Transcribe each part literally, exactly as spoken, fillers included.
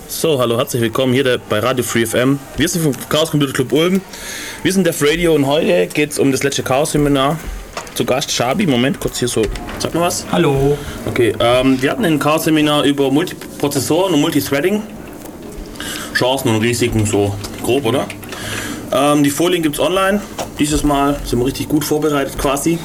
So, hallo, herzlich willkommen hier bei Radio Free F M. Wir sind vom Chaos Computer Club Ulm. Wir sind Def Radio und heute geht es um das letzte Chaos Seminar. Zu Gast Shabi. Moment, kurz hier so. Sag mal was. Hallo. Okay, ähm, wir hatten ein Chaos Seminar über Multiprozessoren und Multithreading. Chancen und Risiken, so grob, oder? Ähm, die Folien gibt es online. Dieses Mal sind wir richtig gut vorbereitet quasi.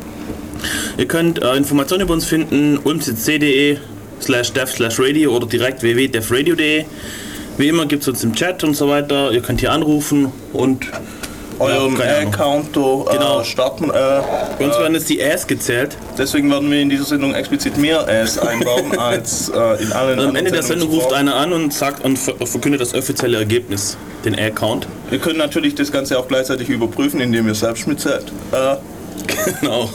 Ihr könnt äh, Informationen über uns finden, ulmcc punkt de slash dev slash radio oder direkt w w w punkt devradio punkt de. Wie immer gibt es uns im Chat und so weiter. Ihr könnt hier anrufen und euren ja, Counter äh, genau. starten. Äh, Bei uns werden jetzt die Äs gezählt. Deswegen werden wir in dieser Sendung explizit mehr Äs einbauen als äh, in allen und am Ende der Sendungen Sendung ruft einer an und sagt und verkündet das offizielle Ergebnis, den A-Count. Wir können natürlich das Ganze auch gleichzeitig überprüfen, indem ihr selbst mitzählt. Äh, genau.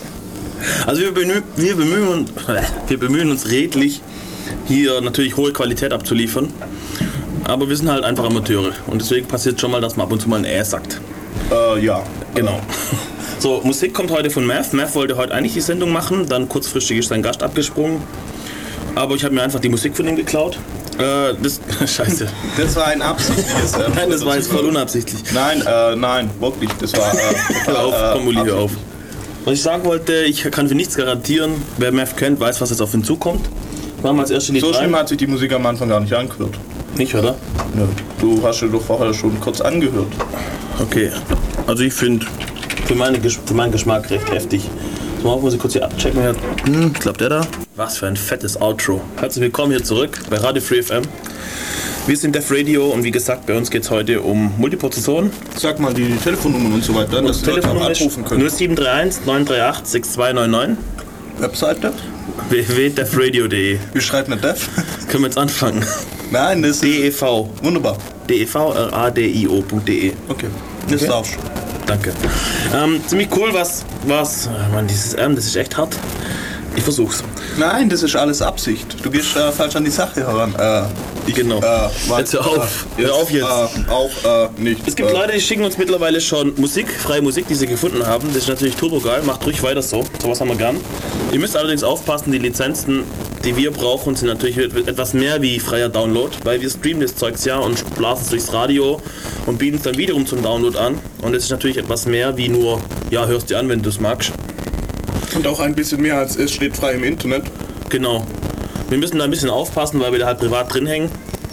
Also wir bemühen, wir, bemühen uns, wir bemühen uns redlich, hier natürlich hohe Qualität abzuliefern. Aber wir sind halt einfach Amateure. Und deswegen passiert schon mal, dass man ab und zu mal ein Ä sagt. Äh, ja. Genau. So, Musik kommt heute von Math. Math wollte heute eigentlich die Sendung machen, dann kurzfristig ist sein Gast abgesprungen. Aber ich habe mir einfach die Musik von ihm geklaut. Äh, das, scheiße. Das war ein absichtliches. Äh, nein, das war jetzt voll unabsichtlich. Nein, äh, nein, wirklich. Das war. Äh, hör auf, äh, komm, Uli, hör auf. Was ich sagen wollte, ich kann für nichts garantieren. Wer Math kennt, weiß, was jetzt auf ihn zukommt. Machen wir als erste Lied So rein. schlimm hat sich die Musik am Anfang gar nicht angehört. Nicht, oder? Nö. Du hast ja doch vorher schon kurz angehört. Okay, also ich finde für, meine, für meinen Geschmack recht heftig. So, muss ich kurz hier abchecken. Hm, ich glaube der da. Was für ein fettes Outro. Herzlich willkommen hier zurück bei Radio Free F M. Wir sind Def Radio und wie gesagt, bei uns geht es heute um Multiprozessoren. Sag mal die Telefonnummern und so weiter, dass die Leute auch anrufen können. null sieben drei eins neun drei acht sechs zwei neun neun. Webseite? w w w punkt devradio punkt de. Wie schreibt man Def? Können wir jetzt anfangen? Nein, das ist... D E V. Wunderbar. D E V R A D I O punkt de. Okay, das okay. darfst du. Danke. Ähm, ziemlich cool, was... was oh Mann, dieses M, das ist echt hart. Ich versuch's. Nein, das ist alles Absicht. Du gehst äh, falsch an die Sache heran. Äh, ich, genau. Äh, jetzt hör auf. Äh, hör auf jetzt. Äh, auch äh, nicht. Es gibt äh, Leute, die schicken uns mittlerweile schon Musik, freie Musik, die sie gefunden haben. Das ist natürlich turbo geil. Macht ruhig weiter so. Sowas haben wir gern. Ihr müsst allerdings aufpassen, die Lizenzen, die wir brauchen, sind natürlich etwas mehr wie freier Download, weil wir streamen das Zeugs ja und blasen es durchs Radio und bieten es dann wiederum zum Download an. Und es ist natürlich etwas mehr wie nur, ja, hörst dir an, wenn du es magst. Und auch ein bisschen mehr als es steht frei im Internet. Genau. Wir müssen da ein bisschen aufpassen, weil wir da halt privat drin hängen.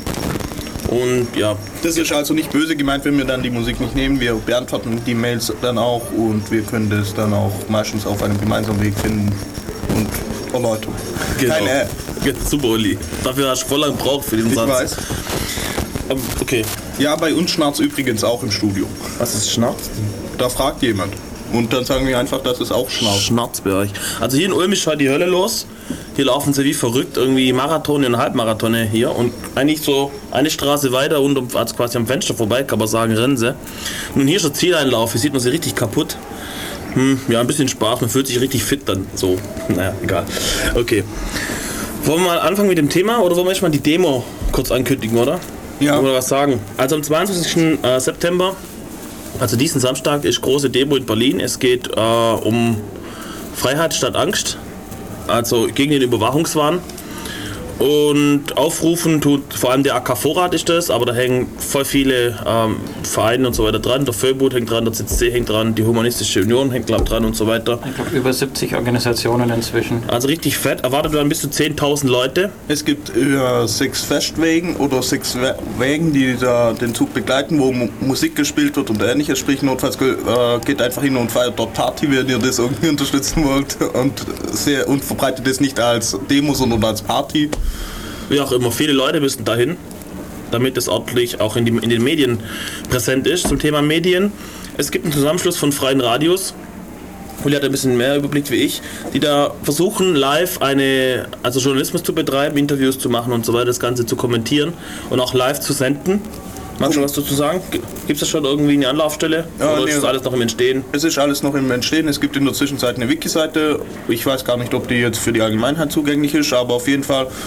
Und ja. Das ist also nicht böse gemeint, wenn wir dann die Musik nicht nehmen. Wir beantworten die Mails dann auch und wir können das dann auch meistens auf einem gemeinsamen Weg finden und erläutern. Genau. Keine App. Super, Uli. Dafür hast du voll lang gebraucht für den ich Satz. Ich weiß. Okay. Ja, bei uns schnarzt übrigens auch im Studio. Was ist Schnarz? Da fragt jemand. Und dann sagen wir einfach, dass es auch schnarzt. Schnarz bei euch. Also hier in Ulm ist halt die Hölle los. Hier laufen sie wie verrückt, irgendwie Marathon und Halbmarathone hier. Und eigentlich so eine Straße weiter und also quasi am Fenster vorbei, kann man sagen, rennen sie. Nun hier ist der Zieleinlauf, hier sieht man sie richtig kaputt. Hm, ja, ein bisschen Spaß, man fühlt sich richtig fit dann. So, naja, egal. Okay. Wollen wir mal anfangen mit dem Thema oder wollen wir erstmal die Demo kurz ankündigen, oder? Ja. Wollen wir was sagen? Also am zweiundzwanzigsten September, also diesen Samstag, ist große Demo in Berlin. Es geht äh, um Freiheit statt Angst, also gegen den Überwachungswahn. Und aufrufen tut vor allem der A K Vorrat ist das, aber da hängen voll viele ähm, Vereine und so weiter dran. Der Föbut hängt dran, der Z C hängt dran, die Humanistische Union hängt glaub, dran und so weiter. Ich glaube über siebzig Organisationen inzwischen. Also richtig fett. Erwartet werden bis zu zehntausend Leute. Es gibt über sechs Festwägen oder sechs Wägen, die da den Zug begleiten, wo M- Musik gespielt wird und ähnliches. Sprich, notfalls äh, geht einfach hin und feiert dort Party, wenn ihr das irgendwie unterstützen wollt. Und, sehr, und verbreitet es nicht als Demo, sondern als Party. Wie auch immer, viele Leute müssen dahin, damit es ordentlich auch in, die, in den Medien präsent ist. Zum Thema Medien. Es gibt einen Zusammenschluss von freien Radios. Uli hat ein bisschen mehr Überblick wie ich, die da versuchen, live eine, also Journalismus zu betreiben, Interviews zu machen und so weiter, das Ganze zu kommentieren und auch live zu senden. Magst du was dazu sagen? Gibt es da schon irgendwie eine Anlaufstelle? Ja, oder nee, ist das alles noch im Entstehen? Es ist alles noch im Entstehen. Es gibt in der Zwischenzeit eine Wiki-Seite. Ich weiß gar nicht, ob die jetzt für die Allgemeinheit zugänglich ist, aber auf jeden Fall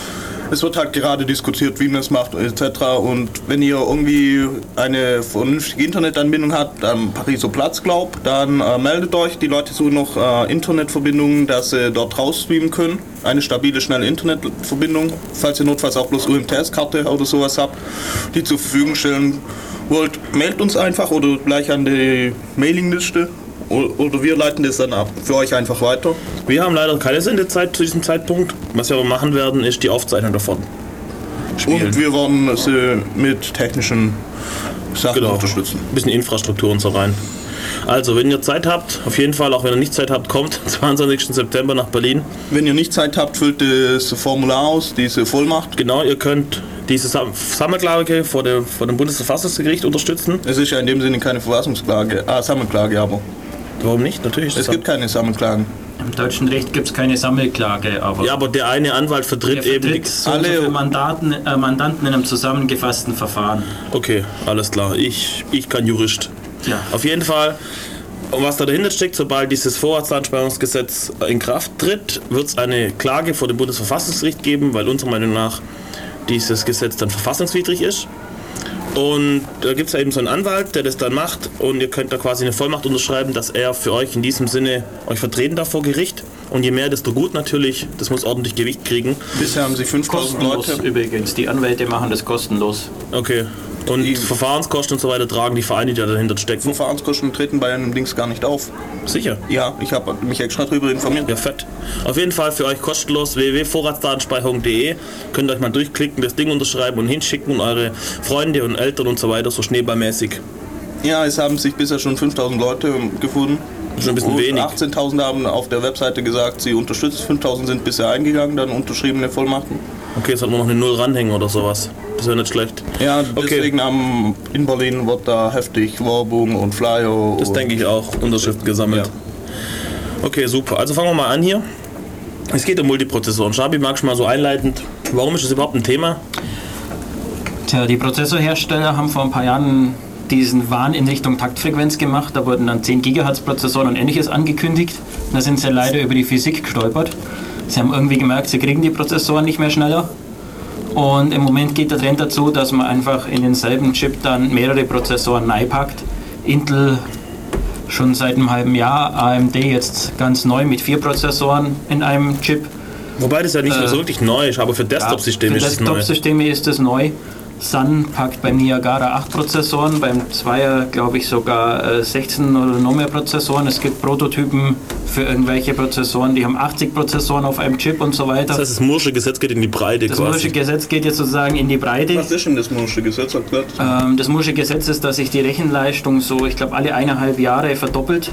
Es wird halt gerade diskutiert, wie man es macht et cetera. Und wenn ihr irgendwie eine vernünftige Internetanbindung habt am Pariser Platz, glaub, dann äh, meldet euch. Die Leute suchen noch äh, Internetverbindungen, dass sie dort rausstreamen können. Eine stabile, schnelle Internetverbindung. Falls ihr notfalls auch bloß U M T S-Karte oder sowas habt, die zur Verfügung stellen wollt, meldet uns einfach oder gleich an die Mailingliste. Oder wir leiten das dann ab für euch einfach weiter. Wir haben leider keine Sendezeit zu diesem Zeitpunkt. Was wir aber machen werden, ist die Aufzeichnung davon spielen. Und wir werden sie mit technischen Sachen genau. unterstützen. Ein bisschen Infrastruktur und so rein. Also, wenn ihr Zeit habt, auf jeden Fall, auch wenn ihr nicht Zeit habt, kommt am zweiundzwanzigsten September nach Berlin. Wenn ihr nicht Zeit habt, füllt das Formular aus, diese Vollmacht. Genau, ihr könnt diese Sam- Sammelklage vor, der, vor dem Bundesverfassungsgericht unterstützen. Es ist ja in dem Sinne keine Verfassungsklage, ah, Sammelklage aber. Warum nicht? Natürlich. Es gibt keine Sammelklagen. Im deutschen Recht gibt es keine Sammelklage, aber, Ja, aber der eine Anwalt vertritt, er eben vertritt die. so und so viele Mandaten, äh, Mandanten in einem zusammengefassten Verfahren. Okay, alles klar. Ich, ich kann Jurist. Ja. Auf jeden Fall, und was da dahinter steckt, sobald dieses Vorratsdatenspeicherungsgesetz in Kraft tritt, wird es eine Klage vor dem Bundesverfassungsgericht geben, weil unserer Meinung nach dieses Gesetz dann verfassungswidrig ist. Und da gibt es ja eben so einen Anwalt, der das dann macht, und ihr könnt da quasi eine Vollmacht unterschreiben, dass er für euch in diesem Sinne euch vertreten darf vor Gericht. Und je mehr, desto gut natürlich. Das muss ordentlich Gewicht kriegen. Bisher haben sie fünftausend Kostenlos Leute. übrigens. Die Anwälte machen das kostenlos. Okay. Und Die- Verfahrenskosten und so weiter tragen die Vereine, die da dahinter stecken. Verfahrenskosten treten bei einem Dings gar nicht auf. Sicher. Ja, ich habe mich extra darüber informiert. Ja, fett. Auf jeden Fall für euch kostenlos w w w punkt vorratsdatenspeicherung punkt d e. Könnt euch mal durchklicken, das Ding unterschreiben und hinschicken und eure Freunde und Eltern und so weiter, so schneeballmäßig. Ja, es haben sich bisher schon fünftausend Leute gefunden. Schon ein bisschen Und wenig. achtzehntausend haben auf der Webseite gesagt, sie unterstützen. fünftausend sind bisher eingegangen, dann unterschriebene Vollmachten. Okay, jetzt hat man noch eine Null ranhängen oder sowas. Das wäre nicht schlecht. Ja, Okay. deswegen am, in Berlin wird da heftig Werbung und Flyer. Das und denke ich auch. Unterschriften gesammelt. Okay, super. Also fangen wir mal an hier. Es geht um Multiprozessoren. Schabi, magst du mal so einleitend, warum ist das überhaupt ein Thema? Tja, die Prozessorhersteller haben vor ein paar Jahren diesen Wahn in Richtung Taktfrequenz gemacht. Da wurden dann zehn Gigahertz Prozessoren und ähnliches angekündigt. Da sind sie leider über die Physik gestolpert. Sie haben irgendwie gemerkt, sie kriegen die Prozessoren nicht mehr schneller. Und im Moment geht der Trend dazu, dass man einfach in denselben Chip dann mehrere Prozessoren reinpackt. Intel schon seit einem halben Jahr, A M D jetzt ganz neu mit vier Prozessoren in einem Chip. Wobei das ja nicht Äh, so wirklich neu ist, aber für Desktop-Systeme Für ist es neu. Desktop-Systeme ist es neu. Sun packt beim Niagara acht Prozessoren, beim Zweier glaube ich sogar äh, sechzehn oder noch mehr Prozessoren. Es gibt Prototypen für irgendwelche Prozessoren, die haben achtzig Prozessoren auf einem Chip und so weiter. Das heißt, das Moore'sche Gesetz geht in die Breite Das quasi. Moore'sche Gesetz geht jetzt sozusagen in die Breite. Was ist denn das Moore'sche Gesetz? Erklärt? Ähm, das Moore'sche Gesetz ist, dass sich die Rechenleistung so, ich glaube, alle eineinhalb Jahre verdoppelt.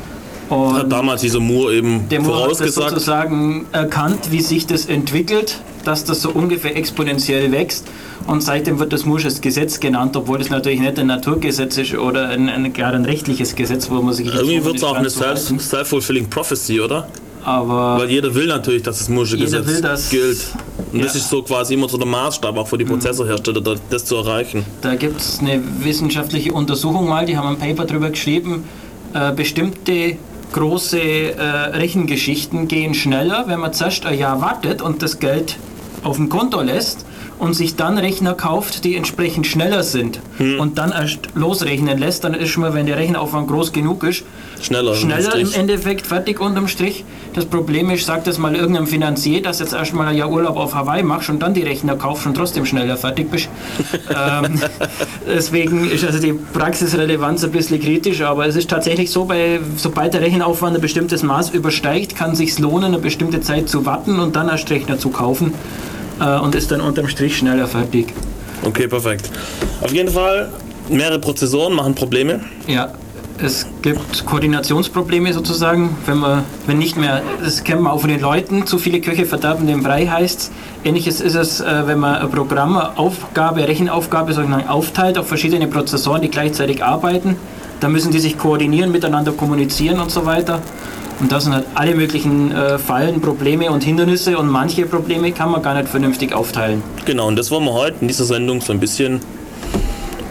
Und Hat damals dieser Moore eben der Moore hat das vorausgesagt. sozusagen erkannt, wie sich das entwickelt, dass das so ungefähr exponentiell wächst. Und seitdem wird das Moore'sches Gesetz genannt, obwohl es natürlich nicht ein Naturgesetz ist oder ein, ein, gar ein rechtliches Gesetz, wo man sich jetzt Irgendwie so wird es auch eine nicht dran zu halten. self- self-fulfilling prophecy, oder? Aber Weil jeder will natürlich, dass das Moore'sche Jeder Gesetz will, dass- gilt. Und das ja. ist so quasi immer so der Maßstab auch für die Prozessorhersteller, da- das zu erreichen. da gibt es eine wissenschaftliche Untersuchung mal, die haben ein Paper darüber geschrieben, äh, bestimmte große äh, Rechengeschichten gehen schneller, wenn man zuerst ein Jahr wartet und das Geld auf dem Konto lässt und sich dann Rechner kauft, die entsprechend schneller sind und dann erst losrechnen lässt, dann ist schon mal, wenn der Rechenaufwand groß genug ist, Schneller. unterm schneller im Strich. Endeffekt fertig unterm Strich. Das Problem ist, sagt das mal irgendeinem Finanzier, dass jetzt erstmal ein Jahr Urlaub auf Hawaii machst und dann die Rechner kaufst und trotzdem schneller fertig bist. ähm, deswegen ist also die Praxisrelevanz ein bisschen kritisch, aber es ist tatsächlich so, bei, sobald der Rechenaufwand ein bestimmtes Maß übersteigt, kann es sich lohnen, eine bestimmte Zeit zu warten und dann erst Rechner zu kaufen äh, und ist dann unterm Strich schneller fertig. Okay, perfekt. Auf jeden Fall, mehrere Prozessoren machen Probleme. Ja, es gibt Koordinationsprobleme sozusagen, wenn man, wenn nicht mehr, das kennt man auch von den Leuten, zu viele Köche verderben den Brei heißt. Ähnliches ist es, äh, wenn man ein Programm, eine Aufgabe, Rechenaufgabe sozusagen aufteilt auf verschiedene Prozessoren, die gleichzeitig arbeiten. Da müssen die sich koordinieren, miteinander kommunizieren und so weiter. Und das sind halt alle möglichen äh, Fallen, Probleme und Hindernisse und manche Probleme kann man gar nicht vernünftig aufteilen. Genau, und das wollen wir heute in dieser Sendung so ein bisschen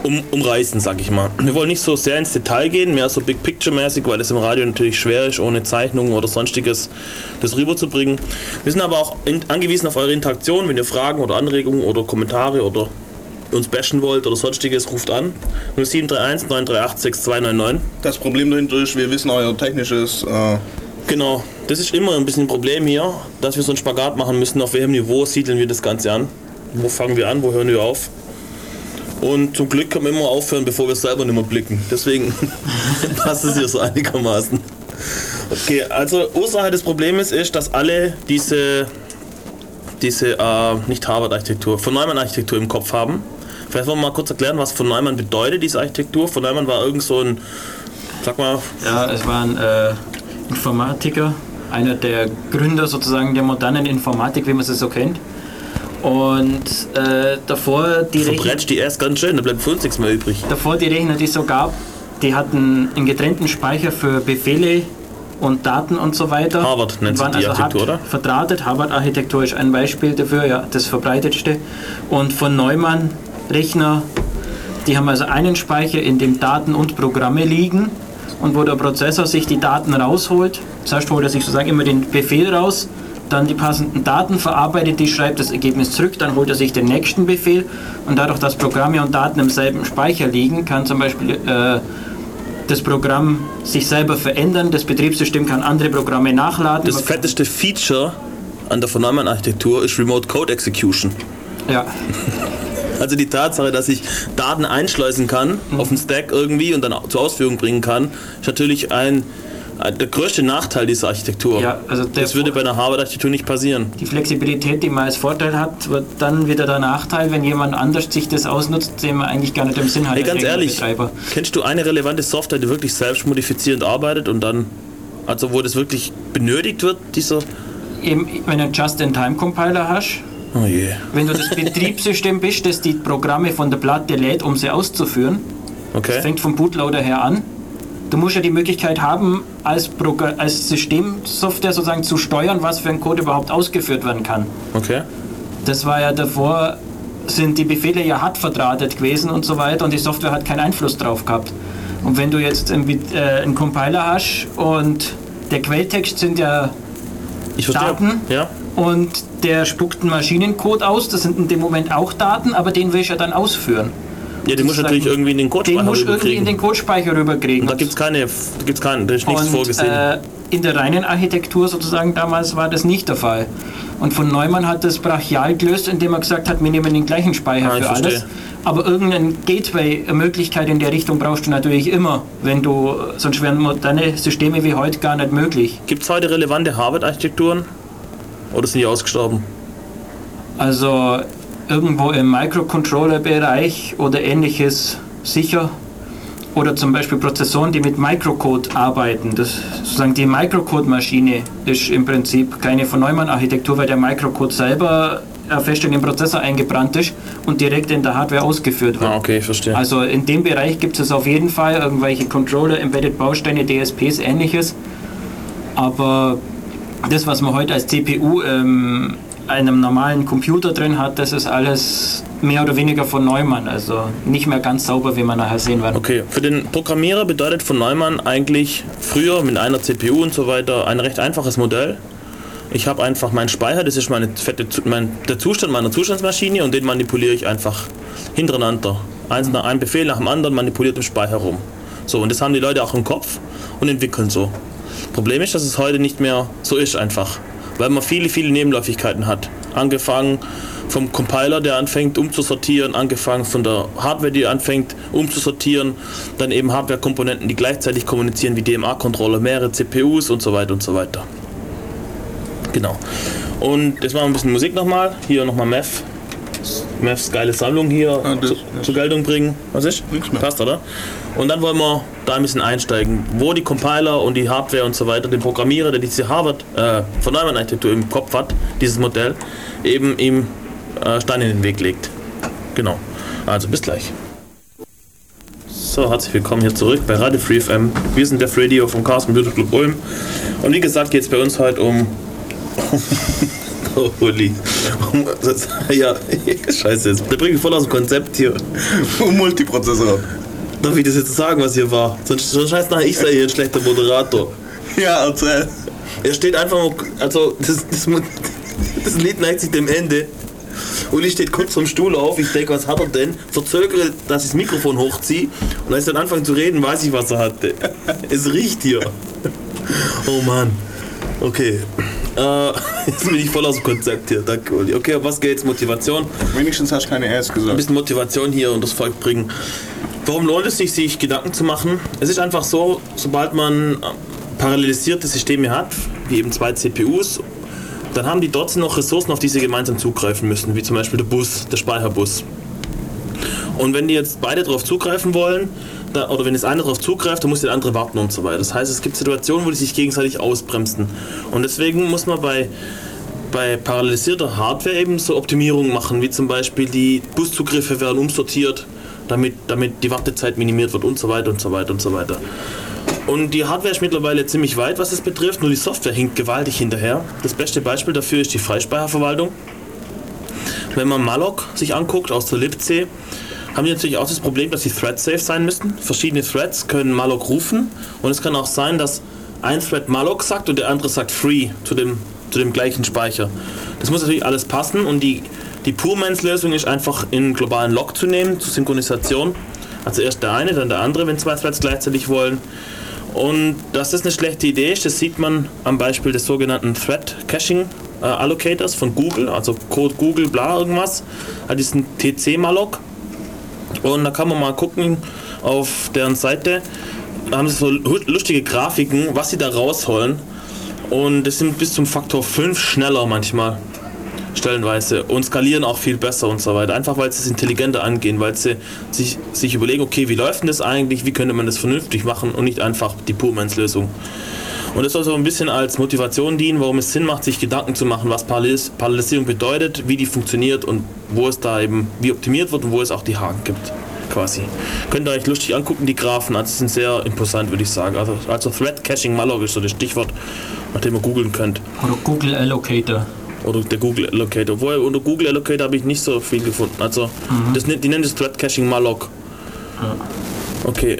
um, umreißen, sag ich mal. Wir wollen nicht so sehr ins Detail gehen, mehr so Big Picture-mäßig, weil es im Radio natürlich schwer ist, ohne Zeichnungen oder sonstiges das rüberzubringen. Wir sind aber auch in, angewiesen auf eure Interaktion. Wenn ihr Fragen oder Anregungen oder Kommentare oder uns bashen wollt oder sonstiges, ruft an. null sieben drei eins neun drei acht sechs zwei neun neun. Das Problem dahinter ist, wir wissen euer technisches... Äh Genau, das ist immer ein bisschen ein Problem hier, dass wir so einen Spagat machen müssen, auf welchem Niveau siedeln wir das Ganze an. Wo fangen wir an, wo hören wir auf? Und zum Glück können wir immer aufhören, bevor wir selber nicht mehr blicken. Deswegen passt es hier so einigermaßen. Okay, also Ursache des Problems ist, dass alle diese, diese äh, nicht Harvard-Architektur, von Neumann-Architektur im Kopf haben. Vielleicht wollen wir mal kurz erklären, was von Neumann bedeutet, diese Architektur. Von Neumann war irgend so ein, sag mal... Ja, es war ein äh, Informatiker, einer der Gründer sozusagen der modernen Informatik, wie man sie so kennt. Und äh, davor die Rechner... Verbrennt die erst ganz schön, da bleibt für uns nichts mehr übrig. Davor die Rechner, die es so gab, die hatten einen getrennten Speicher für Befehle und Daten und so weiter. Harvard nennt sich die also Architektur, oder? Verdrahtet. Harvard-Architektur ist ein Beispiel dafür, ja, das verbreitetste. Und von Neumann Rechner, die haben also einen Speicher, in dem Daten und Programme liegen. Und wo der Prozessor sich die Daten rausholt, zuerst holt er sich sozusagen immer den Befehl raus, dann die passenden Daten verarbeitet, die schreibt das Ergebnis zurück, dann holt er sich den nächsten Befehl und dadurch, dass Programme und Daten im selben Speicher liegen, kann zum Beispiel äh, das Programm sich selber verändern, das Betriebssystem kann andere Programme nachladen. Das fetteste Feature an der von Neumann-Architektur ist Remote Code Execution. Ja. Also die Tatsache, dass ich Daten einschleusen kann mhm. auf den Stack irgendwie und dann zur Ausführung bringen kann, ist natürlich ein der größte Nachteil dieser Architektur. Ja, also das würde bei einer Harvard-Architektur nicht passieren. Die Flexibilität, die man als Vorteil hat, wird dann wieder der Nachteil, wenn jemand anders sich das ausnutzt, den man eigentlich gar nicht im Sinn hat. Hey, ganz ehrlich, kennst du eine relevante Software, die wirklich selbst modifizierend arbeitet und dann, also wo das wirklich benötigt wird, dieser... Eben, wenn du einen Just-in-Time-Compiler hast, oh je. Wenn du das Betriebssystem bist, das die Programme von der Platte lädt, um sie auszuführen, okay. Das fängt vom Bootloader her an. Du musst ja die Möglichkeit haben, als, Progr- als Systemsoftware sozusagen zu steuern, was für ein Code überhaupt ausgeführt werden kann. Okay. Das war ja davor, sind die Befehle ja hart verdrahtet gewesen und so weiter und die Software hat keinen Einfluss drauf gehabt. Und wenn du jetzt einen, äh, einen Compiler hast und der Quelltext sind ja ich Daten ja. und der spuckt einen Maschinencode aus, das sind in dem Moment auch Daten, aber den will ich ja dann ausführen. Ja, den musst du natürlich irgendwie in den Codespeicher rüberkriegen. Den musst du irgendwie in den Codespeicher rüberkriegen. Und da gibt es keine, da gibt's kein, da ist nichts und, vorgesehen. Äh, in der reinen Architektur sozusagen damals war das nicht der Fall. Und von Neumann hat das brachial gelöst, indem er gesagt hat, wir nehmen den gleichen Speicher ah, für alles. Verstehe. Aber irgendeine Gateway-Möglichkeit in der Richtung brauchst du natürlich immer, wenn du, sonst wären moderne Systeme wie heute gar nicht möglich. Gibt es heute relevante Harvard-Architekturen? Oder sind die ausgestorben? Also irgendwo im Microcontroller-Bereich oder ähnliches sicher. Oder zum Beispiel Prozessoren, die mit Microcode arbeiten. Das, sozusagen die Microcode-Maschine ist im Prinzip keine von Neumann-Architektur, weil der Microcode selber fest in den Prozessor eingebrannt ist und direkt in der Hardware ausgeführt wird. Ah, okay, verstehe. Also in dem Bereich gibt es auf jeden Fall irgendwelche Controller, Embedded Bausteine, D S Ps, ähnliches. Aber das, was man heute als C P U ähm, einem normalen Computer drin hat, das ist alles mehr oder weniger von Neumann, also nicht mehr ganz sauber, wie man nachher sehen wird. Okay, für den Programmierer bedeutet von Neumann eigentlich früher mit einer C P U und so weiter ein recht einfaches Modell. Ich habe einfach meinen Speicher, das ist meine fette, mein, der Zustand meiner Zustandsmaschine und den manipuliere ich einfach hintereinander. Eins nach einem Befehl nach dem anderen manipuliert im Speicher rum. So, und das haben die Leute auch im Kopf und entwickeln so. Problem ist, dass es heute nicht mehr so ist einfach, weil man viele, viele Nebenläufigkeiten hat. Angefangen vom Compiler, der anfängt umzusortieren, angefangen von der Hardware, die anfängt umzusortieren, dann eben Hardware-Komponenten, die gleichzeitig kommunizieren wie D M A-Controller, mehrere C P Us und so weiter und so weiter. Genau. Und jetzt machen wir ein bisschen Musik nochmal. Hier nochmal Meth. Meths geile Sammlung hier ah, das, zu, das. zur Geltung bringen. Was ist? Nichts mehr. Passt, oder? Und dann wollen wir da ein bisschen einsteigen, wo die Compiler und die Hardware und so weiter, den Programmierer, der diese Harvard äh, von Neumann Architektur im Kopf hat, dieses Modell, eben ihm äh, Stein in den Weg legt. Genau. Also bis gleich. So, herzlich willkommen hier zurück bei Radio Free F M. Wir sind Def Radio vom Chaos Computer Club Ulm. Und wie gesagt geht es bei uns heute um Oh, Uli. Ja, scheiße, jetzt. Der bringt voll aus dem Konzept hier. Multiprozessor. Darf ich das jetzt sagen, was hier war? Sonst, sonst heißt nachher, ich sei hier ein schlechter Moderator. Ja, erzähl. Er steht einfach mal, also das, das, das Lied neigt sich dem Ende. Uli steht kurz vom Stuhl auf, ich denke, was hat er denn? Verzögere, dass ich das Mikrofon hochziehe und als ich dann anfange zu reden, weiß ich, was er hatte. Es riecht hier. Oh Mann. Okay. Äh, jetzt bin ich voll aus dem Konzept hier. Danke, Uli. Okay, was geht's? Motivation? Wenigstens hast du keine Ass gesagt. Ein bisschen Motivation hier und das Volk bringen. Warum lohnt es sich, sich Gedanken zu machen? Es ist einfach so, sobald man parallelisierte Systeme hat, wie eben zwei C P Us, dann haben die trotzdem noch Ressourcen, auf die sie gemeinsam zugreifen müssen, wie zum Beispiel der Bus, der Speicherbus. Und wenn die jetzt beide darauf zugreifen wollen, da, oder wenn das eine darauf zugreift, dann muss der andere warten und so weiter. Das heißt, es gibt Situationen, wo die sich gegenseitig ausbremsen. Und deswegen muss man bei, bei parallelisierter Hardware eben so Optimierungen machen, wie zum Beispiel die Buszugriffe werden umsortiert, damit, damit die Wartezeit minimiert wird und so weiter und so weiter und so weiter. Und die Hardware ist mittlerweile ziemlich weit, was es betrifft, nur die Software hinkt gewaltig hinterher. Das beste Beispiel dafür ist die Freispeicherverwaltung. Wenn man malloc sich anguckt aus der libc, haben die natürlich auch das Problem, dass sie thread-safe sein müssen. Verschiedene Threads können malloc rufen und es kann auch sein, dass ein Thread malloc sagt und der andere sagt free zu dem, zu dem gleichen Speicher. Das muss natürlich alles passen und die, die Poor-Man's-Lösung ist einfach in einen globalen Lock zu nehmen, zur Synchronisation. Also erst der eine, dann der andere, wenn zwei Threads gleichzeitig wollen. Und dass das eine schlechte Idee ist, das sieht man am Beispiel des sogenannten Thread Caching äh, Allocators von Google, also Code Google bla irgendwas, also diesen T C malloc. Und da kann man mal gucken auf deren Seite, da haben sie so lustige Grafiken, was sie da rausholen. Und das sind bis zum Faktor fünf schneller manchmal, stellenweise, und skalieren auch viel besser und so weiter. Einfach weil sie es intelligenter angehen, weil sie sich, sich überlegen, okay, wie läuft denn das eigentlich, wie könnte man das vernünftig machen und nicht einfach die Poor-Man's-Lösung. Und das soll so ein bisschen als Motivation dienen, warum es Sinn macht, sich Gedanken zu machen, was Parallelis- Parallelisierung bedeutet, wie die funktioniert und wo es da eben, wie optimiert wird und wo es auch die Haken gibt, quasi. Könnt ihr euch lustig angucken, die Graphen, also sind sehr imposant, würde ich sagen. Also, also Thread Caching malloc ist so das Stichwort, nach dem ihr googeln könnt. Oder Google Allocator. Oder der Google Allocator. Obwohl, unter Google Allocator habe ich nicht so viel gefunden. Also, mhm. das, die nennen das Thread Caching malloc. Ja. Okay.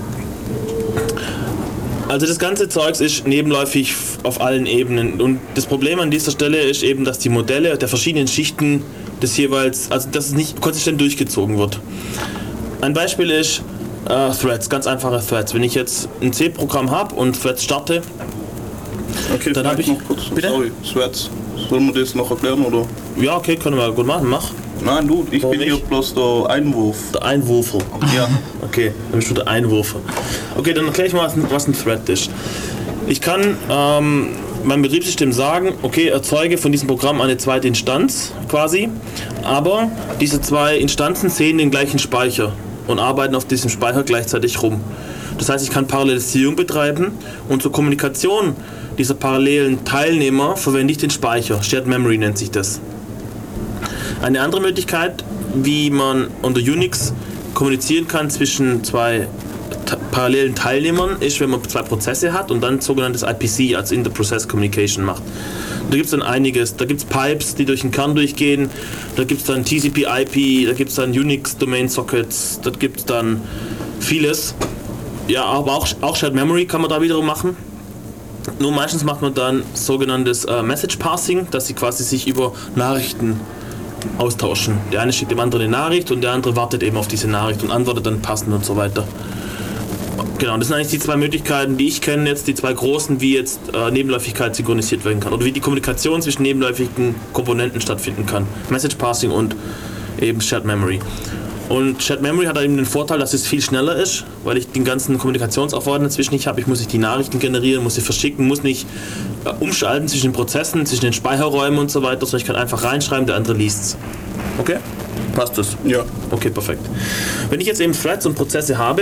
Also das ganze Zeugs ist nebenläufig auf allen Ebenen. Und das Problem an dieser Stelle ist eben, dass die Modelle der verschiedenen Schichten des jeweils, also dass es nicht konsistent durchgezogen wird. Ein Beispiel ist äh, Threads, ganz einfache Threads. Wenn ich jetzt ein C-Programm habe und Threads starte, okay, dann habe ich... noch kurz, bitte? Sorry, Threads. Sollen wir das noch erklären, oder? Ja, okay, können wir gut machen, mach. Nein, du, ich Warum bin hier nicht? bloß der Einwurf. Der Einwurfer. Ja. Okay, dann bist du der Einwurfer. Okay, dann erkläre ich mal, was ein Thread ist. Ich kann ähm, meinem Betriebssystem sagen, okay, erzeuge von diesem Programm eine zweite Instanz quasi, aber diese zwei Instanzen sehen den gleichen Speicher und arbeiten auf diesem Speicher gleichzeitig rum. Das heißt, ich kann Parallelisierung betreiben und zur Kommunikation dieser parallelen Teilnehmer verwende ich den Speicher. Shared Memory nennt sich das. Eine andere Möglichkeit, wie man unter Unix kommunizieren kann zwischen zwei t- parallelen Teilnehmern, ist, wenn man zwei Prozesse hat und dann sogenanntes I P C, also Inter-Process Communication macht. Da gibt es dann einiges, da gibt es Pipes, die durch den Kern durchgehen, da gibt es dann T C P I P, da gibt es dann Unix Domain Sockets, da gibt es dann vieles. Ja, aber auch, auch Shared Memory kann man da wiederum machen. Nur meistens macht man dann sogenanntes äh, Message Passing, dass sie quasi sich über Nachrichten austauschen. Der eine schickt dem anderen eine Nachricht und der andere wartet eben auf diese Nachricht und antwortet dann passend und so weiter. Genau, das sind eigentlich die zwei Möglichkeiten, die ich kenne jetzt, die zwei großen, wie jetzt äh, Nebenläufigkeit synchronisiert werden kann oder wie die Kommunikation zwischen nebenläufigen Komponenten stattfinden kann. Message Passing und eben Shared Memory. Und Shared Memory hat eben den Vorteil, dass es viel schneller ist, weil ich den ganzen Kommunikationsaufwand dazwischen nicht habe. Ich muss nicht die Nachrichten generieren, muss sie verschicken, muss nicht äh, umschalten zwischen den Prozessen, zwischen den Speicherräumen und so weiter, sondern ich kann einfach reinschreiben, der andere liest es. Okay? Passt das? Ja. Okay, perfekt. Wenn ich jetzt eben Threads und Prozesse habe,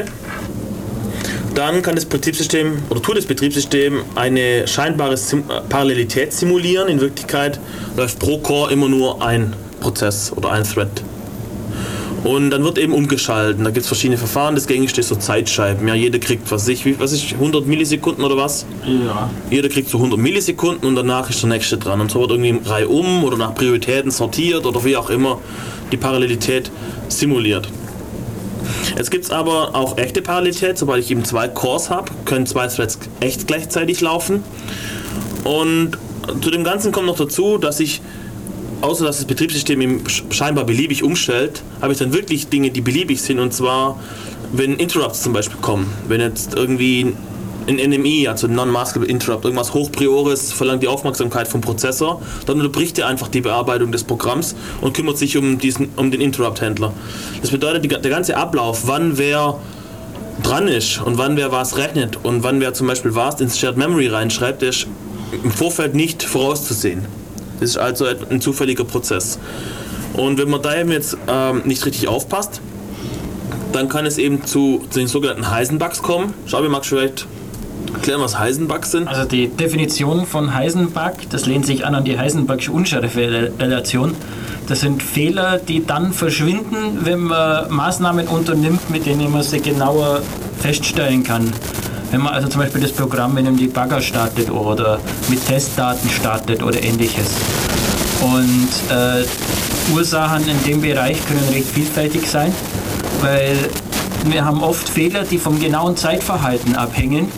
dann kann das Betriebssystem oder tut das Betriebssystem eine scheinbare Sim- Parallelität simulieren. In Wirklichkeit läuft pro Core immer nur ein Prozess oder ein Thread. Und dann wird eben umgeschalten. Da gibt es verschiedene Verfahren. Das gängigste ist so Zeitscheiben. Ja, jeder kriegt, was ich, was ich, hundert Millisekunden oder was? Ja. Jeder kriegt so hundert Millisekunden und danach ist der nächste dran. Und so wird irgendwie Reihe um oder nach Prioritäten sortiert oder wie auch immer die Parallelität simuliert. Jetzt gibt es aber auch echte Parallelität. Sobald ich eben zwei Cores habe, können zwei Threads echt gleichzeitig laufen. Und zu dem Ganzen kommt noch dazu, dass ich, außer dass das Betriebssystem eben scheinbar beliebig umstellt, habe ich dann wirklich Dinge, die beliebig sind. Und zwar, wenn Interrupts zum Beispiel kommen. Wenn jetzt irgendwie ein N M I, also ein Non-Maskable Interrupt, irgendwas Hochpriores verlangt die Aufmerksamkeit vom Prozessor, dann unterbricht er einfach die Bearbeitung des Programms und kümmert sich um, diesen, um den Interrupt-Händler. Das bedeutet, die, der ganze Ablauf, wann wer dran ist und wann wer was rechnet und wann wer zum Beispiel was ins Shared Memory reinschreibt, der ist im Vorfeld nicht vorauszusehen. Das ist also ein zufälliger Prozess. Und wenn man da eben jetzt ähm, nicht richtig aufpasst, dann kann es eben zu, zu den sogenannten Heisenbugs kommen. Schau, wie magst du vielleicht erklären, was Heisenbugs sind? Also die Definition von Heisenbug, das lehnt sich an an die Heisenbergsche Unschärferelation. Das sind Fehler, die dann verschwinden, wenn man Maßnahmen unternimmt, mit denen man sie genauer feststellen kann. Wenn man also zum Beispiel das Programm mit einem Debugger startet oder mit Testdaten startet oder ähnliches. Und äh, Ursachen in dem Bereich können recht vielfältig sein, weil wir haben oft Fehler, die vom genauen Zeitverhalten abhängen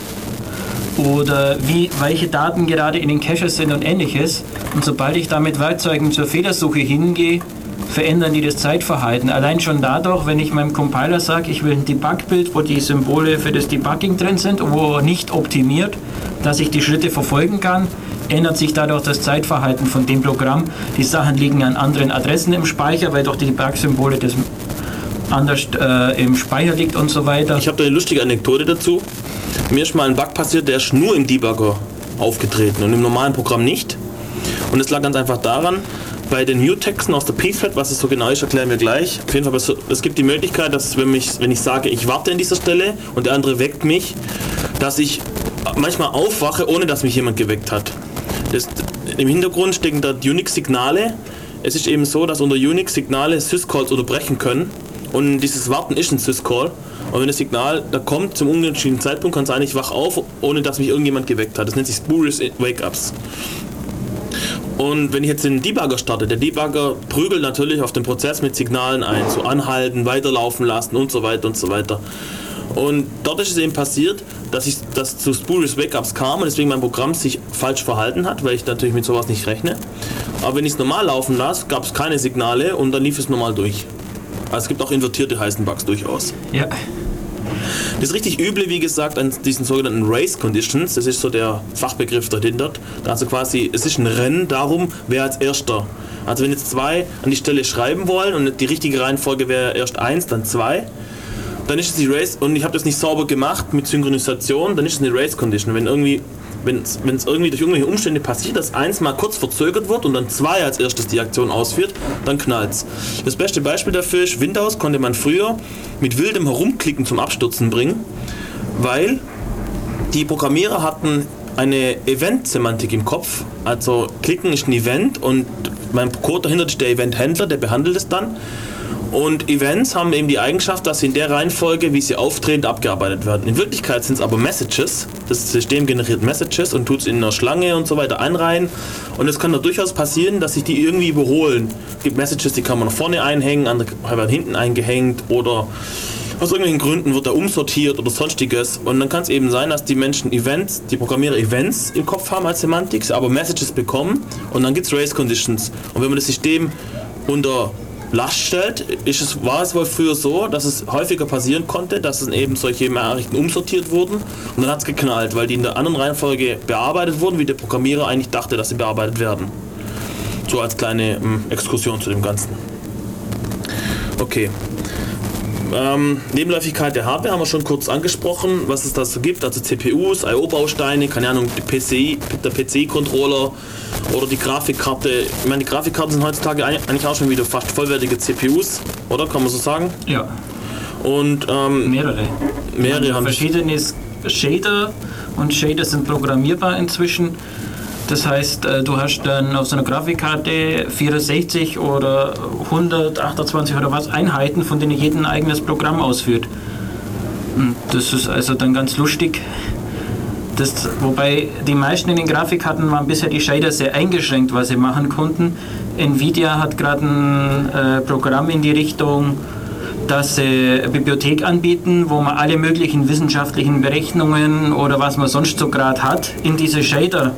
oder wie, welche Daten gerade in den Caches sind und ähnliches. Und sobald ich da mit Werkzeugen zur Fehlersuche hingehe, verändern die das Zeitverhalten. Allein schon dadurch, wenn ich meinem Compiler sage, ich will ein Debug-Bild, wo die Symbole für das Debugging drin sind und wo nicht optimiert, dass ich die Schritte verfolgen kann, ändert sich dadurch das Zeitverhalten von dem Programm. Die Sachen liegen an anderen Adressen im Speicher, weil durch die Debug-Symbole das anders äh, im Speicher liegt und so weiter. Ich habe da eine lustige Anekdote dazu. Mir ist mal ein Bug passiert, der ist nur im Debugger aufgetreten und im normalen Programm nicht. Und es lag ganz einfach daran, bei den Mutex-en aus der Pthread, was es so genau ist, erklären wir gleich. Auf jeden Fall, es gibt die Möglichkeit, dass wenn, mich, wenn ich sage, ich warte an dieser Stelle und der andere weckt mich, dass ich manchmal aufwache, ohne dass mich jemand geweckt hat. Das, im Hintergrund stecken da Unix-Signale. Es ist eben so, dass unter Unix Signale Syscalls unterbrechen können und dieses Warten ist ein Syscall. Und wenn das Signal da kommt zum ungünstigen Zeitpunkt, kann es sein, ich wach auf, ohne dass mich irgendjemand geweckt hat. Das nennt sich Spurious Wake-Ups. Und wenn ich jetzt den Debugger starte, der Debugger prügelt natürlich auf den Prozess mit Signalen ein, so anhalten, weiterlaufen lassen und so weiter und so weiter. Und dort ist es eben passiert, dass ich dass zu Spurious Wake-Ups kam und deswegen mein Programm sich falsch verhalten hat, weil ich natürlich mit sowas nicht rechne. Aber wenn ich es normal laufen lasse, gab es keine Signale und dann lief es normal durch. Also es gibt auch invertierte Heisenbugs durchaus. Ja. Das richtig Üble, wie gesagt, an diesen sogenannten Race Conditions, das ist so der Fachbegriff dahinter. Also quasi, es ist ein Rennen darum, wer als Erster. Also wenn jetzt zwei an die Stelle schreiben wollen und die richtige Reihenfolge wäre erst eins, dann zwei, dann ist es die Race, und ich habe das nicht sauber gemacht mit Synchronisation, dann ist es eine Race Condition. Wenn irgendwie, wenn es irgendwie durch irgendwelche Umstände passiert, dass eins mal kurz verzögert wird und dann zwei als erstes die Aktion ausführt, dann knallt's. Das beste Beispiel dafür ist, Windows konnte man früher mit wildem Herumklicken zum Abstürzen bringen, weil die Programmierer hatten eine Event-Semantik im Kopf. Also klicken ist ein Event und beim Code dahinter ist der Event-Händler, der behandelt es dann. Und Events haben eben die Eigenschaft, dass sie in der Reihenfolge, wie sie auftreten, abgearbeitet werden. In Wirklichkeit sind es aber Messages. Das System generiert Messages und tut es in einer Schlange und so weiter einreihen. Und es kann da durchaus passieren, dass sich die irgendwie überholen. Es gibt Messages, die kann man nach vorne einhängen, andere werden hinten eingehängt oder aus irgendwelchen Gründen wird er umsortiert oder sonstiges. Und dann kann es eben sein, dass die Menschen Events, die Programmierer Events im Kopf haben als Semantik, aber Messages bekommen und dann gibt es Race Conditions. Und wenn man das System unter Last stellt, ist es, war es wohl früher so, dass es häufiger passieren konnte, dass es eben solche Nachrichten umsortiert wurden und dann hat es geknallt, weil die in der anderen Reihenfolge bearbeitet wurden, wie der Programmierer eigentlich dachte, dass sie bearbeitet werden. So als kleine ähm, Exkursion zu dem Ganzen. Okay. Ähm, Nebenläufigkeit der Hardware haben wir schon kurz angesprochen, was es da so gibt, also C P Us, I O-Bausteine, keine Ahnung, die P C I, der P C I-Controller oder die Grafikkarte. Ich meine, die Grafikkarten sind heutzutage eigentlich auch schon wieder fast vollwertige C P Us, oder? Kann man so sagen? Ja. Und ähm, mehrere. Mehrere Man haben verschiedene Shader und Shader sind programmierbar inzwischen. Das heißt, du hast dann auf so einer Grafikkarte vierundsechzig oder hundertachtundzwanzig oder was Einheiten, von denen jeder ein eigenes Programm ausführt. Und das ist also dann ganz lustig. Das, wobei die meisten in den Grafikkarten waren bisher die Shader sehr eingeschränkt, was sie machen konnten. Nvidia hat gerade ein äh, Programm in die Richtung, dass sie eine Bibliothek anbieten, wo man alle möglichen wissenschaftlichen Berechnungen oder was man sonst so gerade hat, in diese Shader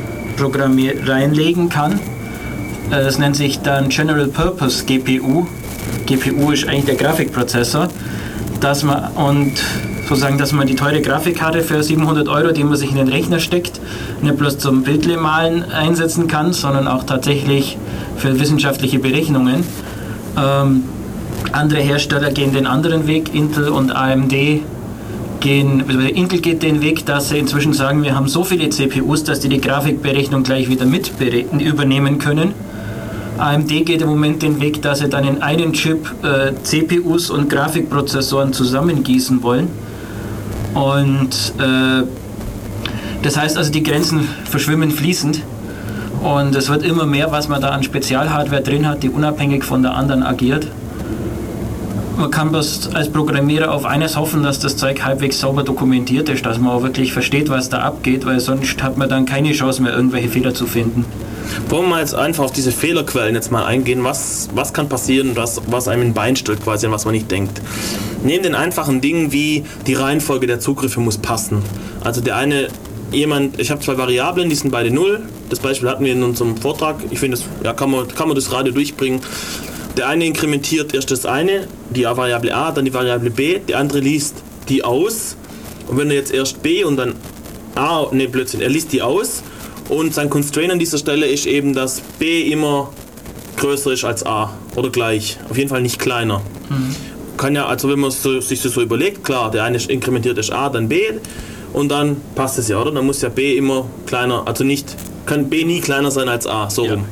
reinlegen kann. Das nennt sich dann General Purpose G P U. G P U ist eigentlich der Grafikprozessor. Dass man, und sozusagen, dass man die teure Grafikkarte für siebenhundert Euro, die man sich in den Rechner steckt, nicht bloß zum Bildle malen einsetzen kann, sondern auch tatsächlich für wissenschaftliche Berechnungen. Ähm, andere Hersteller gehen den anderen Weg, Intel und A M D gehen, also Intel geht den Weg, dass sie inzwischen sagen, wir haben so viele C P Us, dass die die Grafikberechnung gleich wieder mit übernehmen können. A M D geht im Moment den Weg, dass sie dann in einen Chip äh, C P Us und Grafikprozessoren zusammengießen wollen. Und äh, das heißt also, die Grenzen verschwimmen fließend. Und es wird immer mehr, was man da an Spezialhardware drin hat, die unabhängig von der anderen agiert. Man kann bloß als Programmierer auf eines hoffen, dass das Zeug halbwegs sauber dokumentiert ist, dass man auch wirklich versteht, was da abgeht, weil sonst hat man dann keine Chance mehr, irgendwelche Fehler zu finden. Wollen wir mal jetzt einfach auf diese Fehlerquellen jetzt mal eingehen, was, was kann passieren, was, was einem ein Bein stellt quasi, an was man nicht denkt. Neben den einfachen Dingen wie die Reihenfolge der Zugriffe muss passen. Also der eine, jemand, ich habe zwei Variablen, die sind beide null, das Beispiel hatten wir in unserem Vortrag, ich finde, das ja, kann man, kann man das Radio durchbringen. Der eine inkrementiert erst das eine, die Variable a, dann die Variable b, der andere liest die aus. Und wenn er jetzt erst b und dann a, ne Blödsinn, er liest die aus und sein Constraint an dieser Stelle ist eben, dass b immer größer ist als a oder gleich, auf jeden Fall nicht kleiner. Mhm. Kann ja, also wenn man so, sich das so überlegt, klar, der eine inkrementiert ist a, dann b und dann passt es ja, oder? Dann muss ja b immer kleiner, also nicht, kann b nie kleiner sein als a, so ja. rum.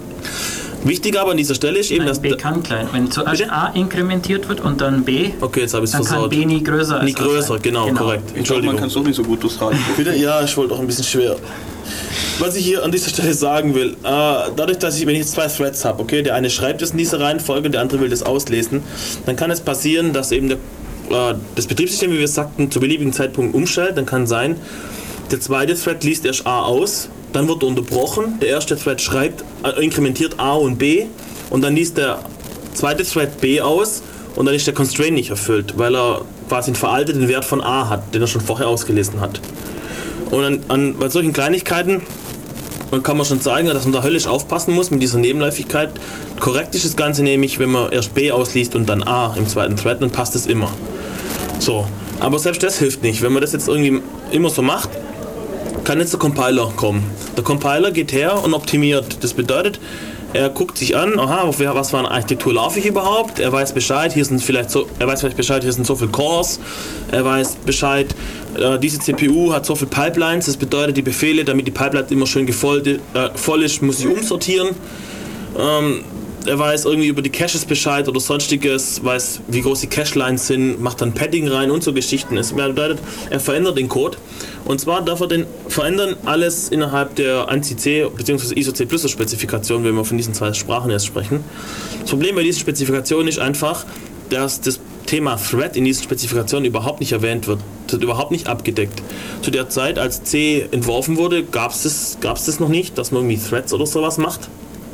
Wichtig aber an dieser Stelle ist eben, Nein, dass B kann klein. Wenn zuerst bitte? A inkrementiert wird und dann B, okay, jetzt habe ich es dann versaut. kann B nie größer als Nie größer, A genau, genau, korrekt. Ich glaube, man kann es auch nicht so gut durchs Radio. Bitte? Ja, ich wollte auch ein bisschen schwer. Was ich hier an dieser Stelle sagen will, äh, dadurch, dass ich, wenn ich jetzt zwei Threads habe, okay, der eine schreibt es in dieser Reihenfolge, der andere will das auslesen, dann kann es passieren, dass eben der, äh, das Betriebssystem, wie wir sagten, zu beliebigen Zeitpunkt umstellt. Dann kann sein, der zweite Thread liest erst A aus, dann wird er unterbrochen, der erste Thread schreibt, äh, inkrementiert A und B und dann liest der zweite Thread B aus und dann ist der Constraint nicht erfüllt, weil er quasi einen veralteten Wert von A hat, den er schon vorher ausgelesen hat. Und an, an, bei solchen Kleinigkeiten kann man schon sagen, dass man da höllisch aufpassen muss mit dieser Nebenläufigkeit. Korrekt ist das Ganze nämlich, wenn man erst B ausliest und dann A im zweiten Thread, dann passt es immer. So, aber selbst das hilft nicht. Wenn man das jetzt irgendwie immer so macht, kann jetzt der Compiler kommen. Der Compiler geht her und optimiert. Das bedeutet, er guckt sich an, aha, auf was für eine Architektur laufe ich überhaupt? Er weiß Bescheid, hier sind vielleicht so, er weiß vielleicht Bescheid, hier sind so viele Cores. Er weiß Bescheid, äh, diese C P U hat so viele Pipelines. Das bedeutet, die Befehle, damit die Pipeline immer schön gevoll, äh, voll ist, muss ich umsortieren. Ähm, er weiß irgendwie über die Caches Bescheid oder sonstiges, weiß, wie groß die Cache-Lines sind, macht dann Padding rein und so Geschichten. Das bedeutet, er verändert den Code. Und zwar darf er den verändern alles innerhalb der ANSI C bzw. I S O C plus Spezifikation, wenn wir von diesen zwei Sprachen jetzt sprechen. Das Problem bei diesen Spezifikationen ist einfach, dass das Thema Thread in diesen Spezifikationen überhaupt nicht erwähnt wird. Das wird überhaupt nicht abgedeckt. Zu der Zeit, als C entworfen wurde, gab es das, gab's das noch nicht, dass man irgendwie Threads oder sowas macht.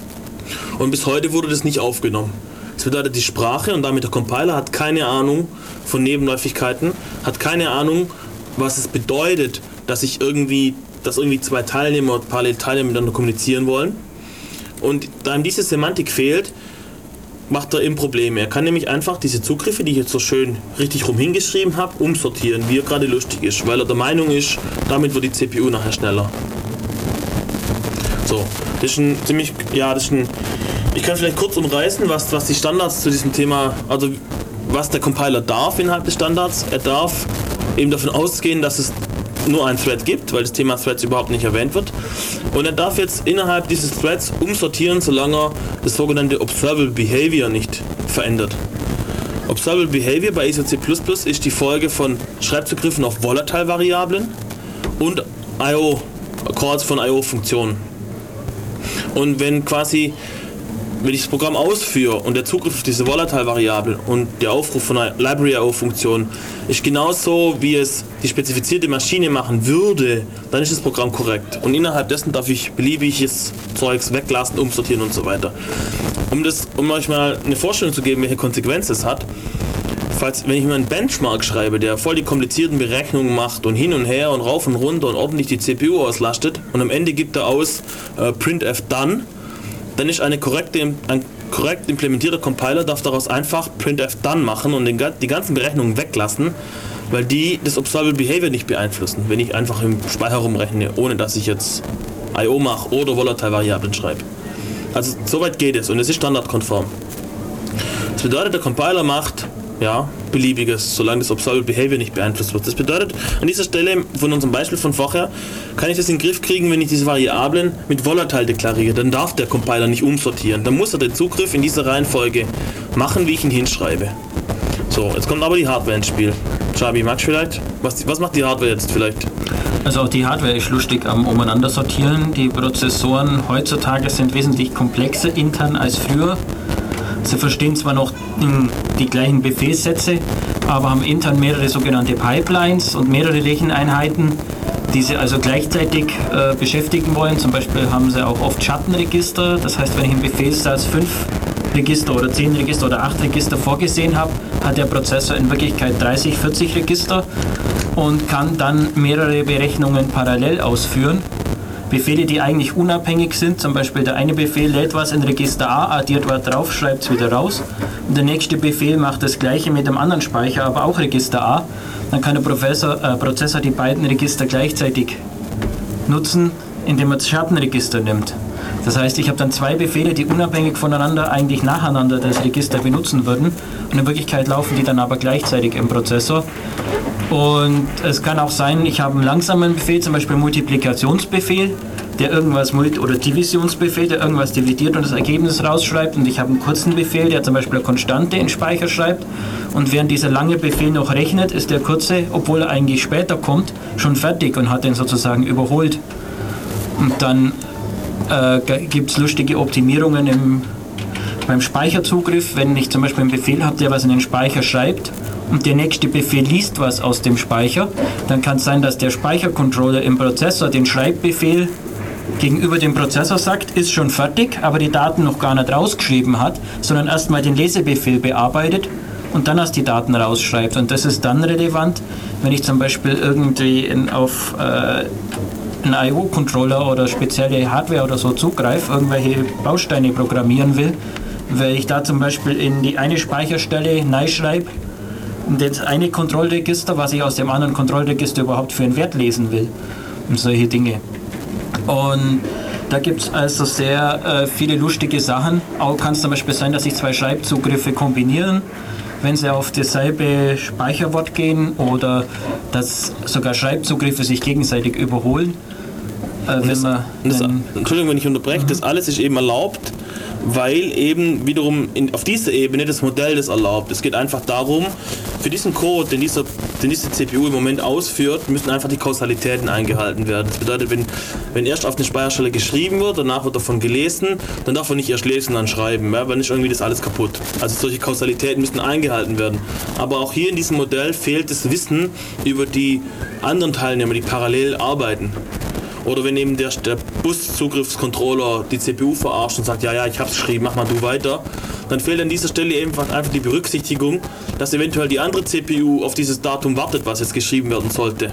Und bis heute wurde das nicht aufgenommen. Das bedeutet, die Sprache und damit der Compiler hat keine Ahnung von Nebenläufigkeiten, hat keine Ahnung, was es bedeutet, dass ich irgendwie, dass irgendwie zwei Teilnehmer, parallel Teilnehmer miteinander kommunizieren wollen. Und da ihm diese Semantik fehlt, macht er eben Probleme. Er kann nämlich einfach diese Zugriffe, die ich jetzt so schön richtig rum hingeschrieben habe, umsortieren, wie er gerade lustig ist, weil er der Meinung ist, damit wird die C P U nachher schneller. So, das ist ein ziemlich, ja, das ist ein, ich kann vielleicht kurz umreißen, was, was die Standards zu diesem Thema, also was der Compiler darf innerhalb des Standards. Er darf eben davon ausgehen, dass es nur ein Thread gibt, weil das Thema Threads überhaupt nicht erwähnt wird. Und er darf jetzt innerhalb dieses Threads umsortieren, solange er das sogenannte Observable Behavior nicht verändert. Observable Behavior bei I S O C plus plus ist die Folge von Schreibzugriffen auf Volatile-Variablen und I O Calls von I O-Funktionen. Und wenn quasi, wenn ich das Programm ausführe und der Zugriff auf diese Volatile-Variable und der Aufruf von einer Library-I O-Funktion ist genauso, wie es die spezifizierte Maschine machen würde, dann ist das Programm korrekt. Und innerhalb dessen darf ich beliebiges Zeugs weglassen, umsortieren und so weiter. Um, das, um euch mal eine Vorstellung zu geben, welche Konsequenzen es hat, falls, wenn ich mir einen Benchmark schreibe, der voll die komplizierten Berechnungen macht und hin und her und rauf und runter und ordentlich die C P U auslastet und am Ende gibt er aus äh, printf done, dann ist eine korrekte, ein korrekt implementierter Compiler darf daraus einfach printf done machen und den, die ganzen Berechnungen weglassen, weil die das Observable Behavior nicht beeinflussen, wenn ich einfach im Speicher rumrechne, ohne dass ich jetzt I O mache oder Volatile-Variablen schreibe. Also soweit geht es und es ist standardkonform. Das bedeutet, der Compiler macht ja, beliebiges, solange das Observable Behavior nicht beeinflusst wird. Das bedeutet, an dieser Stelle von unserem Beispiel von vorher, kann ich das in den Griff kriegen, wenn ich diese Variablen mit Volatile deklariere. Dann darf der Compiler nicht umsortieren. Dann muss er den Zugriff in dieser Reihenfolge machen, wie ich ihn hinschreibe. So, jetzt kommt aber die Hardware ins Spiel. Chabi, magst du vielleicht? Was, was macht die Hardware jetzt vielleicht? Also auch die Hardware ist lustig am umeinander sortieren. Die Prozessoren heutzutage sind wesentlich komplexer intern als früher. Sie verstehen zwar noch die gleichen Befehlssätze, aber haben intern mehrere sogenannte Pipelines und mehrere Recheneinheiten, die sie also gleichzeitig äh, beschäftigen wollen. Zum Beispiel haben sie auch oft Schattenregister. Das heißt, wenn ich im Befehlssatz fünf Register oder zehn Register oder acht Register vorgesehen habe, hat der Prozessor in Wirklichkeit dreißig, vierzig Register und kann dann mehrere Berechnungen parallel ausführen. Befehle, die eigentlich unabhängig sind, zum Beispiel der eine Befehl lädt was in Register A, addiert was drauf, schreibt es wieder raus und der nächste Befehl macht das gleiche mit dem anderen Speicher, aber auch Register A. Dann kann der Professor, äh, Prozessor die beiden Register gleichzeitig nutzen, indem er das Schattenregister nimmt. Das heißt, ich habe dann zwei Befehle, die unabhängig voneinander eigentlich nacheinander das Register benutzen würden und in Wirklichkeit laufen die dann aber gleichzeitig im Prozessor. Und es kann auch sein, ich habe einen langsamen Befehl, zum Beispiel Multiplikationsbefehl, der irgendwas Multi- oder Divisionsbefehl, der irgendwas dividiert und das Ergebnis rausschreibt. Und ich habe einen kurzen Befehl, der zum Beispiel eine Konstante in den Speicher schreibt. Und während dieser lange Befehl noch rechnet, ist der kurze, obwohl er eigentlich später kommt, schon fertig und hat den sozusagen überholt. Und dann äh, gibt es lustige Optimierungen im, beim Speicherzugriff, wenn ich zum Beispiel einen Befehl habe, der was in den Speicher schreibt und der nächste Befehl liest was aus dem Speicher, dann kann es sein, dass der Speichercontroller im Prozessor den Schreibbefehl gegenüber dem Prozessor sagt, ist schon fertig, aber die Daten noch gar nicht rausgeschrieben hat, sondern erstmal den Lesebefehl bearbeitet und dann erst die Daten rausschreibt. Und das ist dann relevant, wenn ich zum Beispiel irgendwie in, auf äh, einen I O-Controller oder spezielle Hardware oder so zugreife, irgendwelche Bausteine programmieren will, weil ich da zum Beispiel in die eine Speicherstelle neu schreibe, das eine Kontrollregister, was ich aus dem anderen Kontrollregister überhaupt für einen Wert lesen will und solche Dinge. Und da gibt es also sehr äh, viele lustige Sachen. Auch kann es zum Beispiel sein, dass sich zwei Schreibzugriffe kombinieren, wenn sie auf dasselbe Speicherwort gehen oder dass sogar Schreibzugriffe sich gegenseitig überholen. Äh, wenn das, man das, Entschuldigung, wenn ich unterbreche, mhm. das alles ist eben erlaubt, weil eben wiederum in, auf dieser Ebene das Modell das erlaubt. Es geht einfach darum, für diesen Code, den, dieser, den diese C P U im Moment ausführt, müssen einfach die Kausalitäten eingehalten werden. Das bedeutet, wenn, wenn erst auf eine Speicherstelle geschrieben wird, danach wird davon gelesen, dann darf man nicht erst lesen, dann schreiben, ja, weil nicht irgendwie das alles kaputt. Also solche Kausalitäten müssen eingehalten werden. Aber auch hier in diesem Modell fehlt das Wissen über die anderen Teilnehmer, die parallel arbeiten. Oder wenn eben der, der Bus-Zugriffscontroller die C P U verarscht und sagt, ja, ja, ich hab's geschrieben, mach mal du weiter, dann fehlt an dieser Stelle eben einfach die Berücksichtigung, dass eventuell die andere C P U auf dieses Datum wartet, was jetzt geschrieben werden sollte.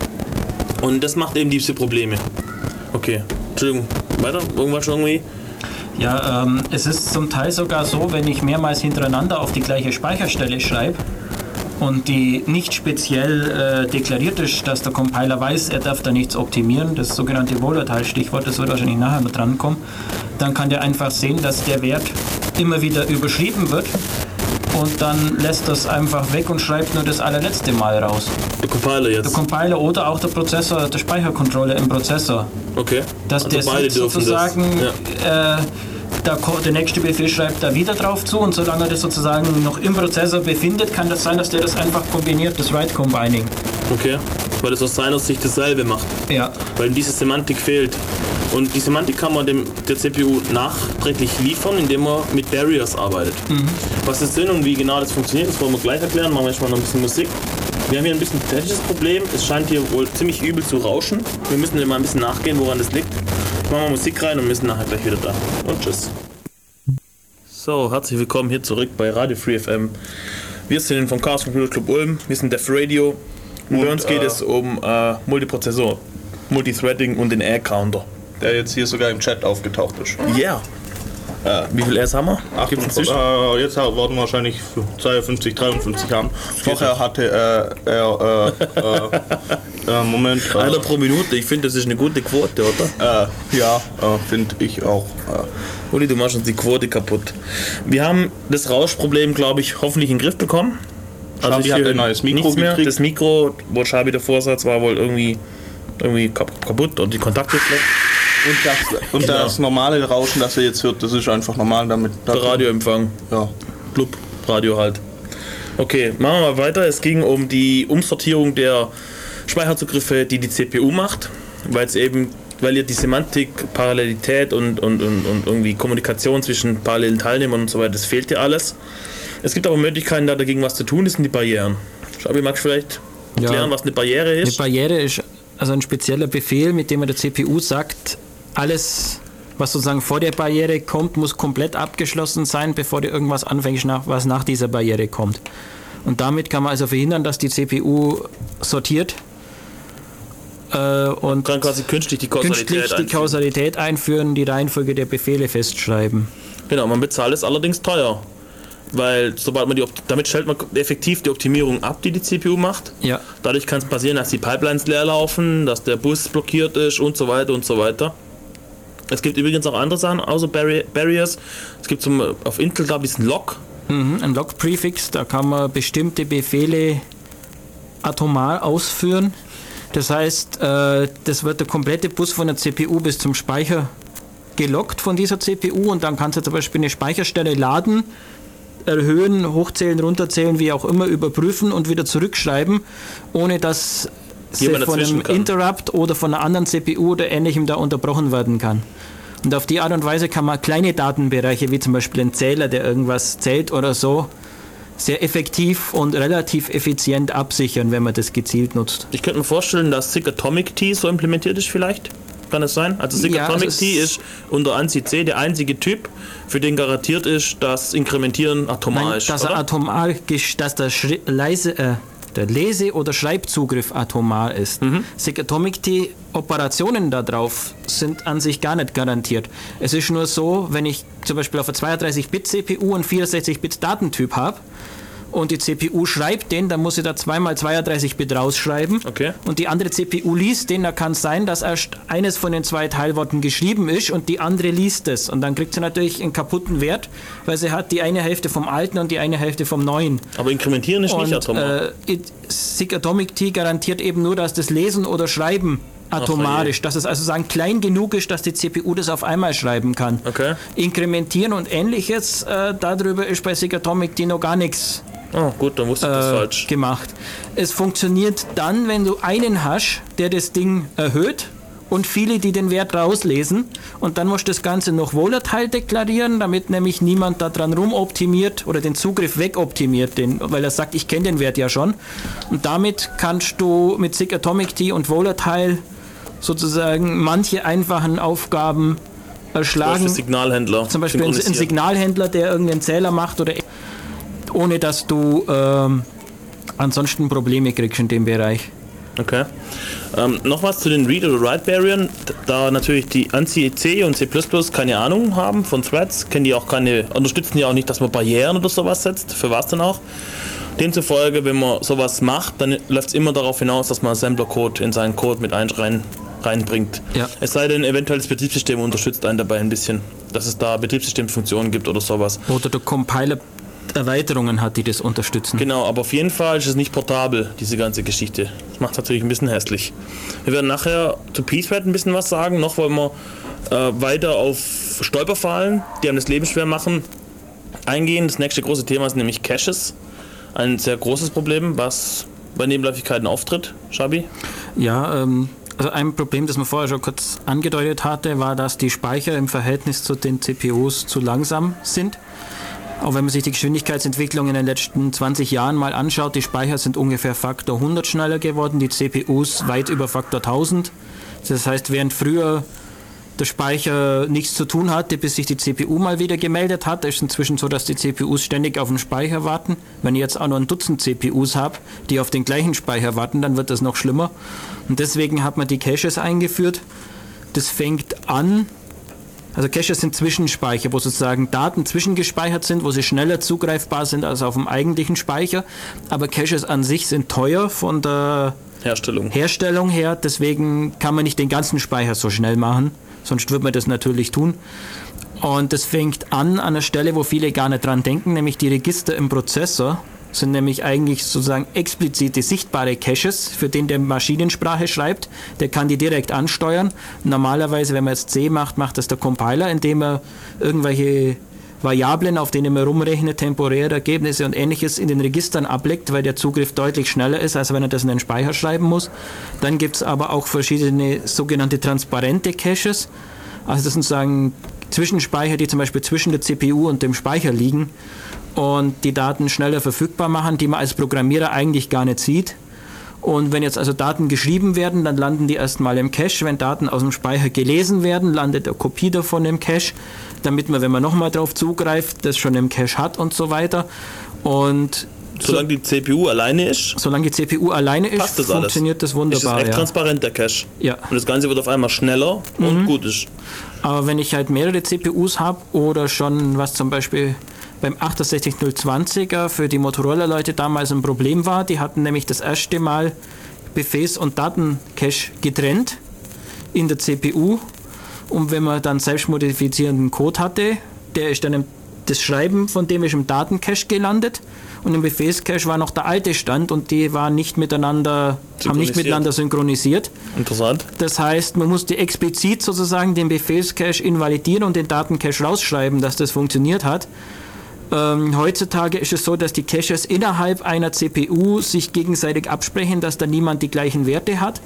Und das macht eben diese Probleme. Okay, Entschuldigung, weiter? Irgendwas schon irgendwie? Ja, ähm, es ist zum Teil sogar so, wenn ich mehrmals hintereinander auf die gleiche Speicherstelle schreibe, und die nicht speziell äh, deklariert ist, dass der Compiler weiß, er darf da nichts optimieren, das sogenannte Volatile-Stichwort, das wird wahrscheinlich nachher noch drankommen, dann kann der einfach sehen, dass der Wert immer wieder überschrieben wird und dann lässt das einfach weg und schreibt nur das allerletzte Mal raus. Der Compiler jetzt? Der Compiler oder auch der Prozessor, der Speichercontroller im Prozessor. Okay, dass also der beide dürfen sozusagen das. Ja. Äh, Der, der nächste Befehl schreibt da wieder drauf zu und solange er das sozusagen noch im Prozessor befindet, kann das sein, dass der das einfach kombiniert, das Write Combining. Okay. weil es aus seiner Sicht dasselbe macht. Ja. Weil ihm diese Semantik fehlt. Und die Semantik kann man dem, der C P U nachträglich liefern, indem man mit Barriers arbeitet. Mhm. Was das sind und wie genau das funktioniert, das wollen wir gleich erklären. Machen wir erstmal noch ein bisschen Musik. Wir haben hier ein bisschen ein technisches Problem. Es scheint hier wohl ziemlich übel zu rauschen. Wir müssen dem mal ein bisschen nachgehen, woran das liegt. Machen wir Musik rein und wir sind nachher gleich wieder da. Und tschüss. So, herzlich willkommen hier zurück bei Radio Free F M. Wir sind vom Chaos Computer Club Ulm. Wir sind Def Radio. Und, und bei uns geht äh, es um äh, Multiprozessor, Multithreading und den Air-Counter. Der jetzt hier sogar im Chat aufgetaucht ist. Ja. Yeah. Äh, wie viel Airs haben wir? Gibt's äh, jetzt werden wahrscheinlich zweiundfünfzig, dreiundfünfzig haben. Vorher hatte äh, er, äh, äh, äh, Moment. Äh, Einer pro Minute, ich finde, das ist eine gute Quote, oder? Äh, ja, äh, finde ich auch. Äh. Uli, du machst uns die Quote kaputt. Wir haben das Rauschproblem, glaube ich, hoffentlich in den Griff bekommen. Also ich habe ein neues Mikro gekriegt. Das Mikro, wo Schabi der Vorsatz war, wohl irgendwie, irgendwie kaputt oder die Kontakte schlecht. Und, das, und genau. Das normale Rauschen, das ihr jetzt hört, das ist einfach normal damit. Der Radioempfang. Ja. Club, Radio halt. Okay, machen wir mal weiter. Es ging um die Umsortierung der Speicherzugriffe, die die C P U macht, weil es eben, weil ihr die Semantik, Parallelität und, und, und, und irgendwie Kommunikation zwischen parallelen Teilnehmern und so weiter, das fehlt ja alles. Es gibt aber Möglichkeiten, da dagegen was zu tun, das sind die Barrieren. Schabi, magst du vielleicht erklären, ja, was eine Barriere ist? Eine Barriere ist also ein spezieller Befehl, mit dem man der C P U sagt, alles, was sozusagen vor der Barriere kommt, muss komplett abgeschlossen sein, bevor du irgendwas anfängst, was nach dieser Barriere kommt. Und damit kann man also verhindern, dass die C P U sortiert äh, und kann quasi künstlich die Kausalität, künstlich die einführen. Kausalität einführen, die Reihenfolge der Befehle festschreiben. Genau, man bezahlt es allerdings teuer. Weil sobald man die, damit stellt man effektiv die Optimierung ab, die die C P U macht. Ja. Dadurch kann es passieren, dass die Pipelines leer laufen, dass der Bus blockiert ist und so weiter und so weiter. Es gibt übrigens auch andere Sachen, außer Barri- Barriers. Es gibt zum, auf Intel, glaube ich, ein Log. Mhm, ein Log-Prefix, da kann man bestimmte Befehle atomar ausführen. Das heißt, äh, das wird der komplette Bus von der C P U bis zum Speicher gelockt von dieser C P U und dann kannst du zum Beispiel eine Speicherstelle laden, erhöhen, hochzählen, runterzählen, wie auch immer, überprüfen und wieder zurückschreiben, ohne dass sie von einem Interrupt oder von einer anderen C P U oder ähnlichem da unterbrochen werden kann. Und auf die Art und Weise kann man kleine Datenbereiche, wie zum Beispiel ein Zähler, der irgendwas zählt oder so, sehr effektiv und relativ effizient absichern, wenn man das gezielt nutzt. Ich könnte mir vorstellen, dass SIG Atomic T so implementiert ist vielleicht. Kann es sein? Also SIG ja, Atomic T ist unter ANSI C der einzige Typ, für den garantiert ist, dass Inkrementieren atomar Nein, ist, dass oder? er atomar, dass der, Schri- leise, äh, der Lese- oder Schreibzugriff atomar ist. Mhm. SIG Atomic T Operationen darauf sind an sich gar nicht garantiert. Es ist nur so, wenn ich zum Beispiel auf einer zweiunddreißig Bit C P U einen vierundsechzig Bit Datentyp habe, und die C P U schreibt den, dann muss sie da zweimal zweiunddreißig Bit rausschreiben. Okay. Und die andere C P U liest den, da kann es sein, dass erst eines von den zwei Teilworten geschrieben ist und die andere liest es. Und dann kriegt sie natürlich einen kaputten Wert, weil sie hat die eine Hälfte vom alten und die eine Hälfte vom neuen. Aber inkrementieren ist und, nicht atomar. Äh, SIG Atomic T garantiert eben nur, dass das Lesen oder Schreiben atomar ist, dass es also sagen klein genug ist, dass die C P U das auf einmal schreiben kann. Okay. Inkrementieren und ähnliches, äh, darüber ist bei SIG Atomic T noch gar nichts Oh, gut, dann wusste ich das äh, falsch. gemacht. Es funktioniert dann, wenn du einen hast, der das Ding erhöht und viele, die den Wert rauslesen und dann musst du das Ganze noch volatile deklarieren, damit nämlich niemand da dran rumoptimiert oder den Zugriff wegoptimiert, den, weil er sagt, ich kenne den Wert ja schon. Und damit kannst du mit SIG Atomic T und volatile sozusagen manche einfachen Aufgaben erschlagen. Zum Beispiel Signalhändler. Zum Beispiel ein, ein Signalhändler, der irgendeinen Zähler macht oder ohne dass du ähm, ansonsten Probleme kriegst in dem Bereich. Okay. Ähm, noch was zu den Read- oder Write-Barrieren. Da natürlich die ANSI C und C plus plus keine Ahnung haben von Threads, kennen die auch keine, unterstützen die auch nicht, dass man Barrieren oder sowas setzt. Für was denn auch? Demzufolge, wenn man sowas macht, dann läuft es immer darauf hinaus, dass man Assembler-Code in seinen Code mit ein, rein, reinbringt. Ja. Es sei denn, eventuell das Betriebssystem unterstützt einen dabei ein bisschen, dass es da Betriebssystemfunktionen gibt oder sowas. Oder der Compiler Erweiterungen hat, die das unterstützen. Genau, aber auf jeden Fall ist es nicht portabel, diese ganze Geschichte. Das macht es natürlich ein bisschen hässlich. Wir werden nachher zu pthread ein bisschen was sagen. Noch wollen wir äh, weiter auf Stolperfallen, die einem das Leben schwer machen, eingehen. Das nächste große Thema ist nämlich Caches. Ein sehr großes Problem, was bei Nebenläufigkeiten auftritt. Schabi? Ja, ähm, also ein Problem, das man vorher schon kurz angedeutet hatte, war, dass die Speicher im Verhältnis zu den C P Us zu langsam sind. Auch wenn man sich die Geschwindigkeitsentwicklung in den letzten zwanzig Jahren mal anschaut, die Speicher sind ungefähr Faktor hundert schneller geworden, die C P Us weit über Faktor tausend. Das heißt, während früher der Speicher nichts zu tun hatte, bis sich die C P U mal wieder gemeldet hat, ist inzwischen so, dass die C P Us ständig auf den Speicher warten. Wenn ich jetzt auch noch ein Dutzend C P Us habe, die auf den gleichen Speicher warten, dann wird das noch schlimmer. Und deswegen hat man die Caches eingeführt. Das fängt an, also Caches sind Zwischenspeicher, wo sozusagen Daten zwischengespeichert sind, wo sie schneller zugreifbar sind als auf dem eigentlichen Speicher. Aber Caches an sich sind teuer von der Herstellung. Herstellung her, deswegen kann man nicht den ganzen Speicher so schnell machen, sonst würde man das natürlich tun. Und das fängt an an einer Stelle, wo viele gar nicht dran denken, nämlich die Register im Prozessor sind nämlich eigentlich sozusagen explizite sichtbare Caches, für den der Maschinensprache schreibt. Der kann die direkt ansteuern. Normalerweise, wenn man jetzt C macht, macht das der Compiler, indem er irgendwelche Variablen, auf denen man rumrechnet, temporäre Ergebnisse und Ähnliches in den Registern ablegt, weil der Zugriff deutlich schneller ist, als wenn er das in den Speicher schreiben muss. Dann gibt es aber auch verschiedene sogenannte transparente Caches. Also das sind sozusagen Zwischenspeicher, die zum Beispiel zwischen der C P U und dem Speicher liegen und die Daten schneller verfügbar machen, die man als Programmierer eigentlich gar nicht sieht. Und wenn jetzt also Daten geschrieben werden, dann landen die erstmal im Cache. Wenn Daten aus dem Speicher gelesen werden, landet eine Kopie davon im Cache, damit man, wenn man nochmal drauf zugreift, das schon im Cache hat und so weiter. Und solange die C P U alleine ist, solange die C P U alleine ist, passt das funktioniert alles. das wunderbar. Ist echt ja. transparent, der Cache. Ja. Und das Ganze wird auf einmal schneller mhm. und gut ist. Aber wenn ich halt mehrere C P Us habe oder schon, was zum Beispiel beim achtundsechzig null zwanziger für die Motorola-Leute damals ein Problem war, die hatten nämlich das erste Mal Befehls- und Datencache getrennt in der C P U. Und wenn man dann selbstmodifizierenden Code hatte, der ist dann im, das Schreiben von dem ist im Datencache gelandet und im Befehlscache war noch der alte Stand und die waren nicht miteinander, haben nicht miteinander synchronisiert. Interessant. Das heißt, man musste explizit sozusagen den Befehlscache invalidieren und den Datencache rausschreiben, dass das funktioniert hat. Ähm, heutzutage ist es so, dass die Caches innerhalb einer C P U sich gegenseitig absprechen, dass da niemand die gleichen Werte hat.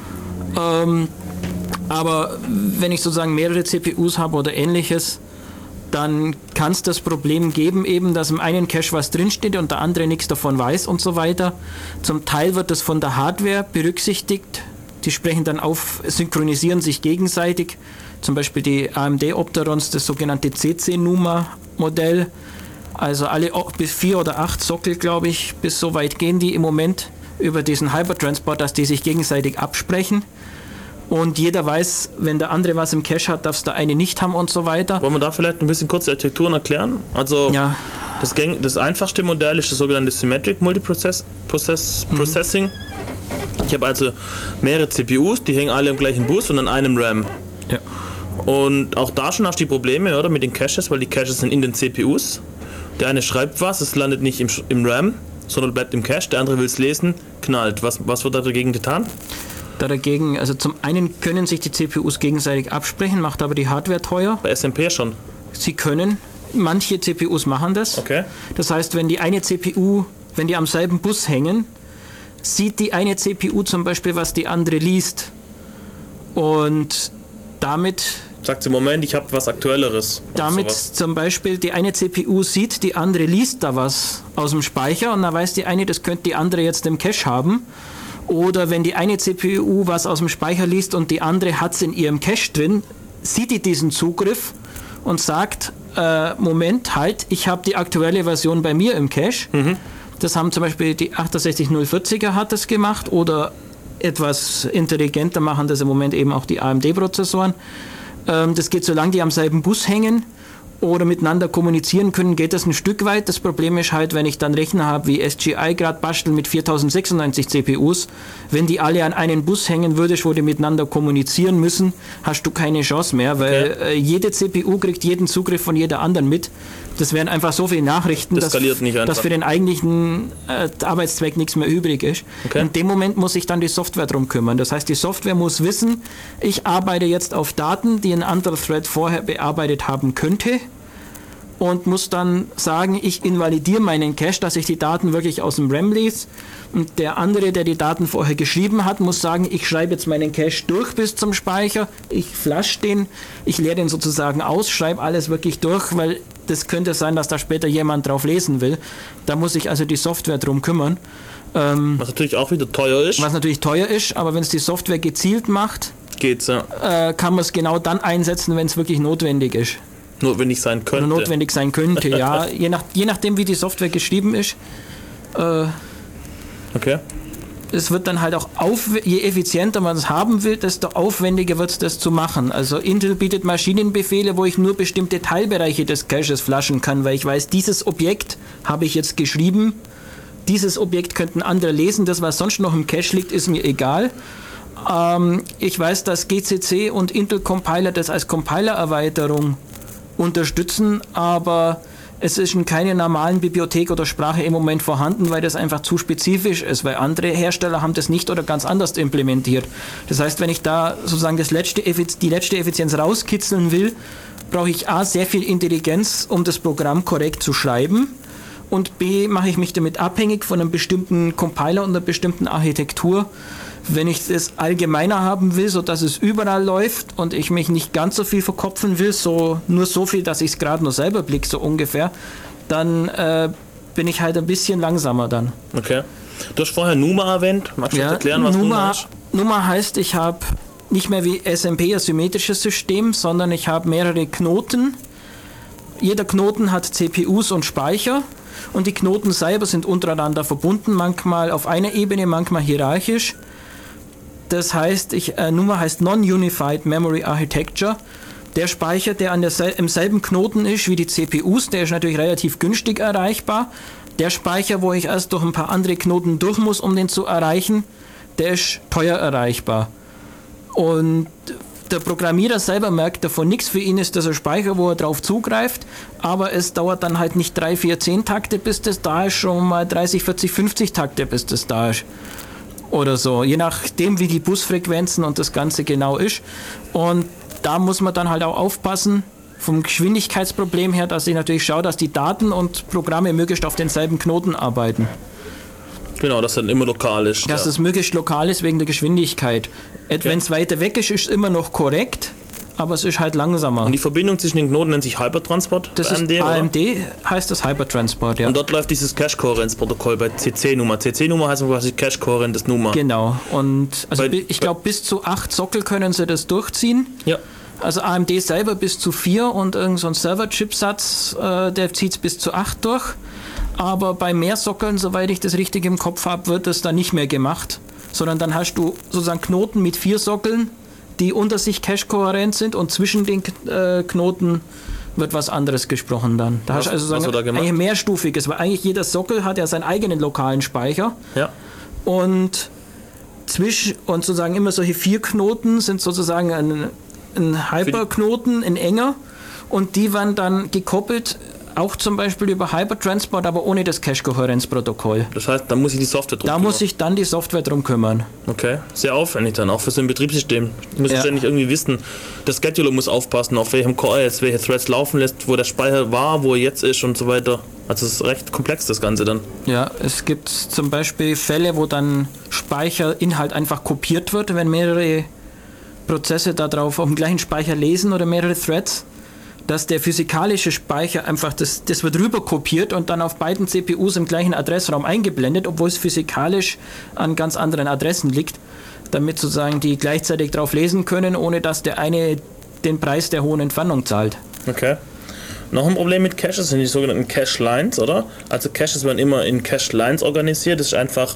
Ähm, aber wenn ich sozusagen mehrere C P Us habe oder ähnliches, dann kann es das Problem geben, eben, dass im einen Cache was drinsteht und der andere nichts davon weiß und so weiter. Zum Teil wird das von der Hardware berücksichtigt. Die sprechen dann auf, synchronisieren sich gegenseitig. Zum Beispiel die A M D Opterons, das sogenannte C C-Numa-Modell. Also alle bis vier oder acht Sockel, glaube ich, bis so weit gehen die im Moment über diesen Hypertransport, dass die sich gegenseitig absprechen. Und jeder weiß, wenn der andere was im Cache hat, darf es der eine nicht haben und so weiter. Wollen wir da vielleicht ein bisschen kurz die Architekturen erklären? Also ja. das, Gang, das einfachste Modell ist das sogenannte Symmetric Multiprocess Process, mhm. Processing. Ich habe also mehrere C P Us, die hängen alle im gleichen Bus und an einem RAM. Ja. Und auch da schon hast du die Probleme, oder, mit den Caches, weil die Caches sind in den C P Us. Der eine schreibt was, es landet nicht im, im RAM, sondern bleibt im Cache. Der andere will es lesen, knallt. Was, was wird da dagegen getan? Da dagegen, also zum einen können sich die C P Us gegenseitig absprechen, macht aber die Hardware teuer. Bei S M P schon. Sie können, manche C P Us machen das. Okay. Das heißt, wenn die eine C P U, wenn die am selben Bus hängen, sieht die eine C P U zum Beispiel, was die andere liest. Und damit... Sagt sie, Moment, ich habe was Aktuelleres. Damit zum Beispiel die eine C P U sieht, die andere liest da was aus dem Speicher und dann weiß die eine, das könnte die andere jetzt im Cache haben. Oder wenn die eine C P U was aus dem Speicher liest und die andere hat es in ihrem Cache drin, sieht die diesen Zugriff und sagt, äh, Moment, halt, ich habe die aktuelle Version bei mir im Cache. Mhm. Das haben zum Beispiel die achtundsechzig null vierziger hat das gemacht oder etwas intelligenter machen das im Moment eben auch die A M D-Prozessoren. Ähm, das geht, solange die am selben Bus hängen oder miteinander kommunizieren können, geht das ein Stück weit. Das Problem ist halt, wenn ich dann Rechner habe wie S G I gerade basteln mit viertausendsechsundneunzig C P Us, wenn die alle an einen Bus hängen würdest, wo die miteinander kommunizieren müssen, hast du keine Chance mehr, weil okay. äh, jede C P U kriegt jeden Zugriff von jeder anderen mit. Das wären einfach so viele Nachrichten, das dass, nicht dass für den eigentlichen äh, Arbeitszweck nichts mehr übrig ist. Okay. In dem Moment muss sich dann die Software drum kümmern. Das heißt, die Software muss wissen, ich arbeite jetzt auf Daten, die ein anderer Thread vorher bearbeitet haben könnte. und muss dann sagen, ich invalidiere meinen Cache, dass ich die Daten wirklich aus dem RAM lese. Und der andere, der die Daten vorher geschrieben hat, muss sagen, ich schreibe jetzt meinen Cache durch bis zum Speicher, ich flash den, ich leere den sozusagen aus, schreibe alles wirklich durch, weil das könnte sein, dass da später jemand drauf lesen will. Da muss sich also die Software drum kümmern. Ähm, was natürlich auch wieder teuer ist. Was natürlich teuer ist, aber wenn es die Software gezielt macht, geht's, ja. äh, kann man es genau dann einsetzen, wenn es wirklich notwendig ist. Notwendig sein könnte. Oder notwendig sein könnte, ja. Je, nach, je nachdem, wie die Software geschrieben ist. Äh, okay. Es wird dann halt auch, auf, je effizienter man es haben will, desto aufwendiger wird es, das zu machen. Also Intel bietet Maschinenbefehle, wo ich nur bestimmte Teilbereiche des Caches flashen kann, weil ich weiß, dieses Objekt habe ich jetzt geschrieben, dieses Objekt könnten andere lesen, das, was sonst noch im Cache liegt, ist mir egal. Ähm, ich weiß, dass G C C und Intel Compiler das als Compiler-Erweiterung unterstützen, aber es ist in keiner normalen Bibliothek oder Sprache im Moment vorhanden, weil das einfach zu spezifisch ist, weil andere Hersteller haben das nicht oder ganz anders implementiert. Das heißt, wenn ich da sozusagen das letzte, die letzte Effizienz rauskitzeln will, brauche ich A, sehr viel Intelligenz, um das Programm korrekt zu schreiben, und B, mache ich mich damit abhängig von einem bestimmten Compiler und einer bestimmten Architektur. Wenn ich es allgemeiner haben will, sodass es überall läuft und ich mich nicht ganz so viel verkopfen will, so nur so viel, dass ich es gerade nur selber blicke, so ungefähr, dann äh, bin ich halt ein bisschen langsamer dann. Okay. Du hast vorher NUMA erwähnt. Magst du ja, erklären, was NUMA, NUMA ist? NUMA heißt, ich habe nicht mehr wie S M P ein symmetrisches System, sondern ich habe mehrere Knoten. Jeder Knoten hat C P Us und Speicher. Und die Knoten selber sind untereinander verbunden, manchmal auf einer Ebene, manchmal hierarchisch. Das heißt, ich, äh, NUMA heißt Non-Unified Memory Architecture. Der Speicher, der an der sel- im selben Knoten ist wie die C P Us, der ist natürlich relativ günstig erreichbar. Der Speicher, wo ich erst durch ein paar andere Knoten durch muss, um den zu erreichen, der ist teuer erreichbar. Und der Programmierer selber merkt davon nichts. Für ihn ist das ein Speicher, wo er drauf zugreift, aber es dauert dann halt nicht drei, vier, zehn Takte, bis das da ist, schon mal dreißig, vierzig, fünfzig Takte, bis das da ist. Oder so, je nachdem, wie die Busfrequenzen und das Ganze genau ist. Und da muss man dann halt auch aufpassen, vom Geschwindigkeitsproblem her, dass ich natürlich schaue, dass die Daten und Programme möglichst auf denselben Knoten arbeiten. Genau, dass dann immer lokal ist. Dass ja. es möglichst lokal ist wegen der Geschwindigkeit. Okay. Wenn es weiter weg ist, ist es immer noch korrekt, aber es ist halt langsamer. Und die Verbindung zwischen den Knoten nennt sich Hypertransport? Das ist A M D, A M D heißt das Hypertransport, ja. Und dort läuft dieses Cache-Kohärenzprotokoll bei C C-Nummer. C C-Nummer heißt quasi Cache-Kohärentes Nummer. Genau. Und also bei, ich glaube, bis zu acht Sockel können sie das durchziehen. Ja. Also A M D selber bis zu vier und irgend so ein Server-Chipsatz, äh, der zieht es bis zu acht durch. Aber bei mehr Sockeln, soweit ich das richtig im Kopf habe, wird das dann nicht mehr gemacht. Sondern dann hast du sozusagen Knoten mit vier Sockeln, die unter sich cache-kohärent sind, und zwischen den äh, Knoten wird was anderes gesprochen dann. Da was, hast du also sagen, da eigentlich mehrstufiges, weil eigentlich jeder Sockel hat ja seinen eigenen lokalen Speicher. Ja. Und zwischen und sozusagen immer solche vier Knoten sind sozusagen ein, ein Hyperknoten, ein enger, und die werden dann gekoppelt, auch zum Beispiel über Hypertransport, aber ohne das Cache-Kohärenzprotokoll. Das heißt, da muss ich die Software drum Da kümmern. muss ich dann die Software drum kümmern. Okay, sehr aufwendig dann, auch für so ein Betriebssystem. Ich muss ja ständig irgendwie wissen, der Scheduler muss aufpassen, auf welchem Core er jetzt welche Threads laufen lässt, wo der Speicher war, wo er jetzt ist und so weiter. Also es ist recht komplex, das Ganze dann. Ja, es gibt zum Beispiel Fälle, wo dann Speicherinhalt einfach kopiert wird, wenn mehrere Prozesse darauf auf dem gleichen Speicher lesen oder mehrere Threads, dass der physikalische Speicher einfach, das, das wird rüber kopiert und dann auf beiden C P Us im gleichen Adressraum eingeblendet, obwohl es physikalisch an ganz anderen Adressen liegt, damit sozusagen die gleichzeitig drauf lesen können, ohne dass der eine den Preis der hohen Entfernung zahlt. Okay. Noch ein Problem mit Caches sind die sogenannten Cache-Lines, oder? Also Caches werden immer in Cache-Lines organisiert. Das ist einfach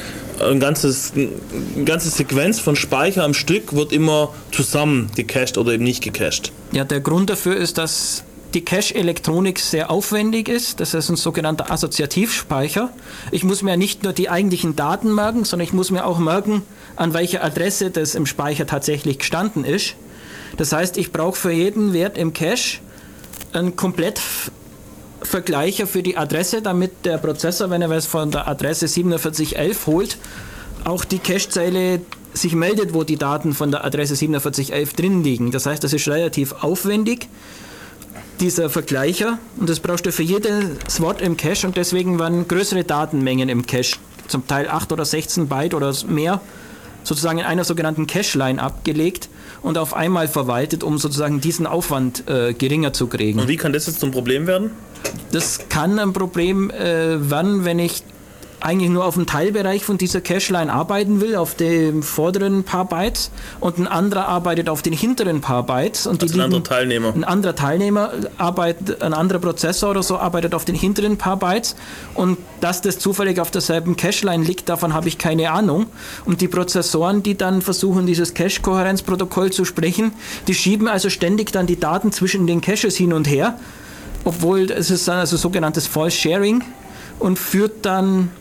ein ganzes, eine ganze Sequenz von Speicher am Stück wird immer zusammen gecached oder eben nicht gecached. Ja, der Grund dafür ist, dass die Cache-Elektronik sehr aufwendig ist. Das ist ein sogenannter Assoziativspeicher. Ich muss mir nicht nur die eigentlichen Daten merken, sondern ich muss mir auch merken, an welcher Adresse das im Speicher tatsächlich gestanden ist. Das heißt, ich brauche für jeden Wert im Cache einen Komplettvergleicher für die Adresse, damit der Prozessor, wenn er was von der Adresse siebenundvierzig elf holt, auch die Cache-Zeile sich meldet, wo die Daten von der Adresse siebenundvierzig elf drin liegen. Das heißt, das ist relativ aufwendig. dieser Vergleicher und das brauchst du für jedes Wort im Cache und deswegen waren größere Datenmengen im Cache, zum Teil acht oder sechzehn Byte oder mehr, sozusagen in einer sogenannten Cache-Line abgelegt und auf einmal verwaltet, um sozusagen diesen Aufwand äh, geringer zu kriegen. Und wie kann das jetzt zum Problem werden? Das kann ein Problem äh, werden, wenn ich eigentlich nur auf einen Teilbereich von dieser Cache-Line arbeiten will, auf dem vorderen paar Bytes und ein anderer arbeitet auf den hinteren paar Bytes. Und also die ein liegen, anderer Teilnehmer. Ein anderer Teilnehmer, arbeitet, ein anderer Prozessor oder so arbeitet auf den hinteren paar Bytes und dass das zufällig auf derselben Cache-Line liegt, davon habe ich keine Ahnung. Und die Prozessoren, die dann versuchen, dieses Cache-Kohärenzprotokoll zu sprechen, die schieben also ständig dann die Daten zwischen den Caches hin und her, obwohl es ist also sogenanntes False Sharing und führt dann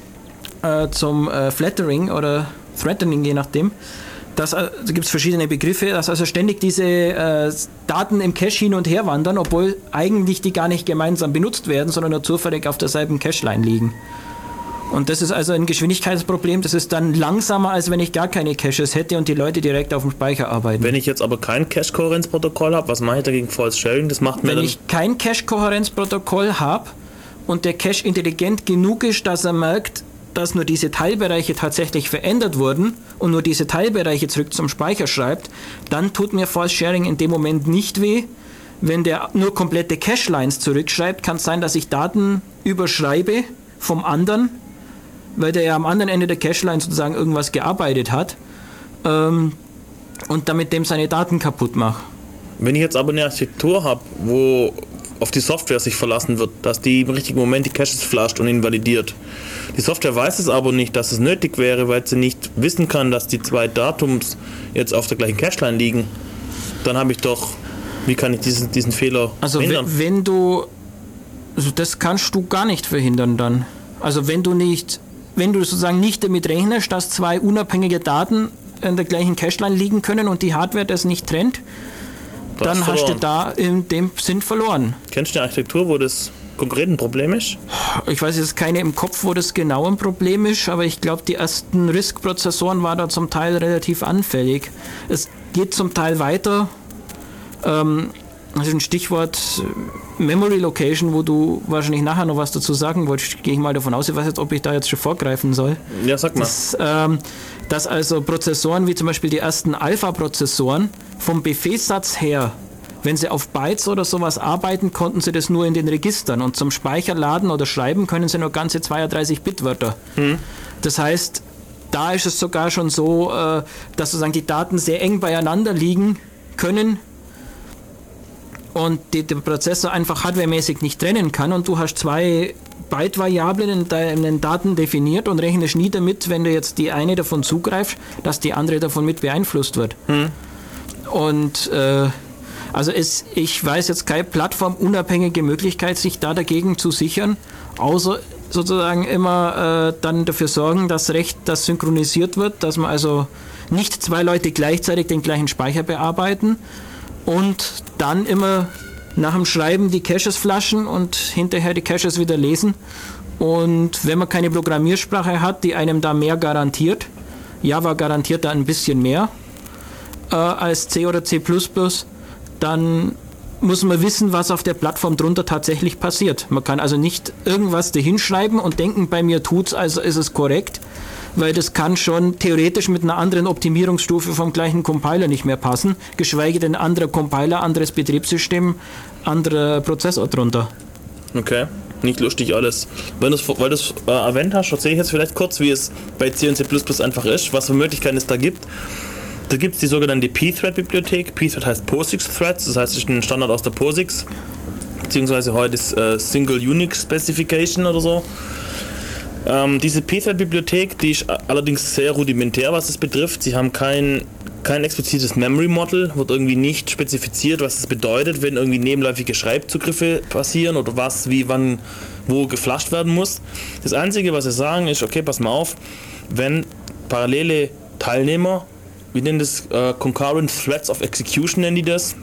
Äh, zum äh, Flattering oder Threatening, je nachdem. Das, äh, da gibt es verschiedene Begriffe, dass also ständig diese äh, Daten im Cache hin und her wandern, obwohl eigentlich die gar nicht gemeinsam benutzt werden, sondern nur zufällig auf derselben Cache-Line liegen. Und das ist also ein Geschwindigkeitsproblem, das ist dann langsamer, als wenn ich gar keine Caches hätte und die Leute direkt auf dem Speicher arbeiten. Wenn ich jetzt aber kein Cache-Kohärenzprotokoll habe, was mache ich dagegen False Sharing? Das macht mir Wenn dann ich kein Cache-Kohärenzprotokoll habe und der Cache intelligent genug ist, dass er merkt, dass nur diese Teilbereiche tatsächlich verändert wurden und nur diese Teilbereiche zurück zum Speicher schreibt, dann tut mir False Sharing in dem Moment nicht weh. Wenn der nur komplette Cache-Lines zurückschreibt, kann es sein, dass ich Daten überschreibe vom anderen, weil der ja am anderen Ende der Cache-Line sozusagen irgendwas gearbeitet hat ähm, und damit dem seine Daten kaputt mache. Wenn ich jetzt aber eine Architektur habe, wo auf die Software sich verlassen wird, dass die im richtigen Moment die Caches flasht und invalidiert. Die Software weiß es aber nicht, dass es nötig wäre, weil sie nicht wissen kann, dass die zwei Datums jetzt auf der gleichen Cache-Line liegen. Dann habe ich doch, wie kann ich diesen, diesen Fehler also verhindern? Also wenn du, also das kannst du gar nicht verhindern dann. Also wenn du nicht, wenn du sozusagen nicht damit rechnest, dass zwei unabhängige Daten in der gleichen Cache-Line liegen können und die Hardware das nicht trennt, Das dann hast du da in dem Sinn verloren. Kennst du eine Architektur, wo das konkret ein Problem ist? Ich weiß jetzt keine im Kopf, wo das genau ein Problem ist, aber ich glaube, die ersten RISC-Prozessoren waren da zum Teil relativ anfällig. Es geht zum Teil weiter. Ähm, das ist ein Stichwort Memory Location, wo du wahrscheinlich nachher noch was dazu sagen wolltest. Gehe ich mal davon aus, ich weiß jetzt, ob ich da jetzt schon vorgreifen soll. Ja, sag mal. Das, ähm, dass also Prozessoren wie zum Beispiel die ersten Alpha-Prozessoren vom Befehlssatz her, wenn sie auf Bytes oder sowas arbeiten, konnten sie das nur in den Registern und zum Speicherladen oder Schreiben können sie nur ganze zweiunddreißig Bit Wörter. Mhm. Das heißt, da ist es sogar schon so, äh, dass sozusagen die Daten sehr eng beieinander liegen können und die, der Prozessor einfach hardwaremäßig nicht trennen kann und du hast zwei Byte-Variablen in deinen Daten definiert und rechnest nie damit, wenn du jetzt die eine davon zugreifst, dass die andere davon mit beeinflusst wird. Hm. Und äh, also es, ich weiß jetzt keine plattformunabhängige Möglichkeit, sich da dagegen zu sichern, außer sozusagen immer äh, dann dafür sorgen, dass recht das synchronisiert wird, dass man also nicht zwei Leute gleichzeitig den gleichen Speicher bearbeiten und dann immer nach dem Schreiben die Caches flaschen und hinterher die Caches wieder lesen. Und wenn man keine Programmiersprache hat, die einem da mehr garantiert, Java garantiert da ein bisschen mehr äh, als C oder C plus plus, dann muss man wissen, was auf der Plattform drunter tatsächlich passiert. Man kann also nicht irgendwas dahinschreiben und denken, bei mir tut's, also ist es korrekt, weil das kann schon theoretisch mit einer anderen Optimierungsstufe vom gleichen Compiler nicht mehr passen, geschweige denn anderer Compiler, anderes Betriebssystem, anderer Prozessor drunter. Okay, nicht lustig alles. Wenn du's, weil du es äh, erwähnt hast, erzähle ich jetzt vielleicht kurz, wie es bei C und C plus plus einfach ist, was für Möglichkeiten es da gibt. Da gibt es die sogenannte Pthread-Bibliothek. Pthread heißt POSIX-Threads, das heißt, es ist ein Standard aus der POSIX, beziehungsweise heute ist äh, Single Unix Specification oder so. Ähm, diese Pthread-Bibliothek, die ist allerdings sehr rudimentär, was es betrifft. Sie haben kein, kein explizites Memory-Model, wird irgendwie nicht spezifiziert, was es bedeutet, wenn irgendwie nebenläufige Schreibzugriffe passieren oder was, wie, wann, wo geflasht werden muss. Das Einzige, was sie sagen, ist, okay, pass mal auf, wenn parallele Teilnehmer, wir nennen das äh, Concurrent Threads of Execution, nennen die das,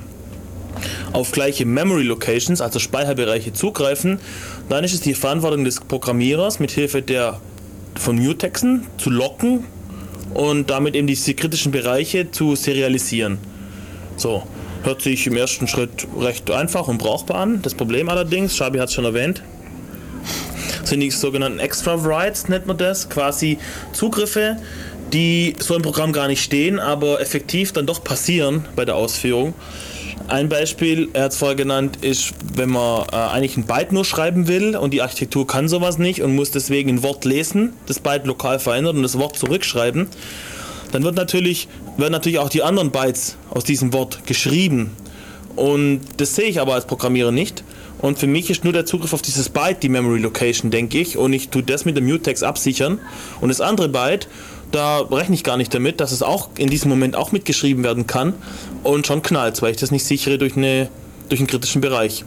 auf gleiche Memory Locations, also Speicherbereiche, zugreifen, dann ist es die Verantwortung des Programmierers, mit Hilfe der von Mutexen zu locken und damit eben diese kritischen Bereiche zu serialisieren. So, Hört sich im ersten Schritt recht einfach und brauchbar an. Das Problem allerdings, Schabi hat es schon erwähnt, sind die sogenannten Extra Writes, nennt man das, quasi Zugriffe, die so im Programm gar nicht stehen, aber effektiv dann doch passieren bei der Ausführung. Ein Beispiel, er hat es vorher genannt, ist, wenn man äh, eigentlich ein Byte nur schreiben will und die Architektur kann sowas nicht und muss deswegen ein Wort lesen, das Byte lokal verändern und das Wort zurückschreiben, dann wird natürlich, werden natürlich auch die anderen Bytes aus diesem Wort geschrieben. Und das sehe ich aber als Programmierer nicht. Und für mich ist nur der Zugriff auf dieses Byte die Memory Location, denke ich. Und ich tue das mit dem Mutex absichern. Und das andere Byte, da rechne ich gar nicht damit, dass es auch in diesem Moment auch mitgeschrieben werden kann und schon knallt, weil ich das nicht sichere durch, eine, durch einen kritischen Bereich.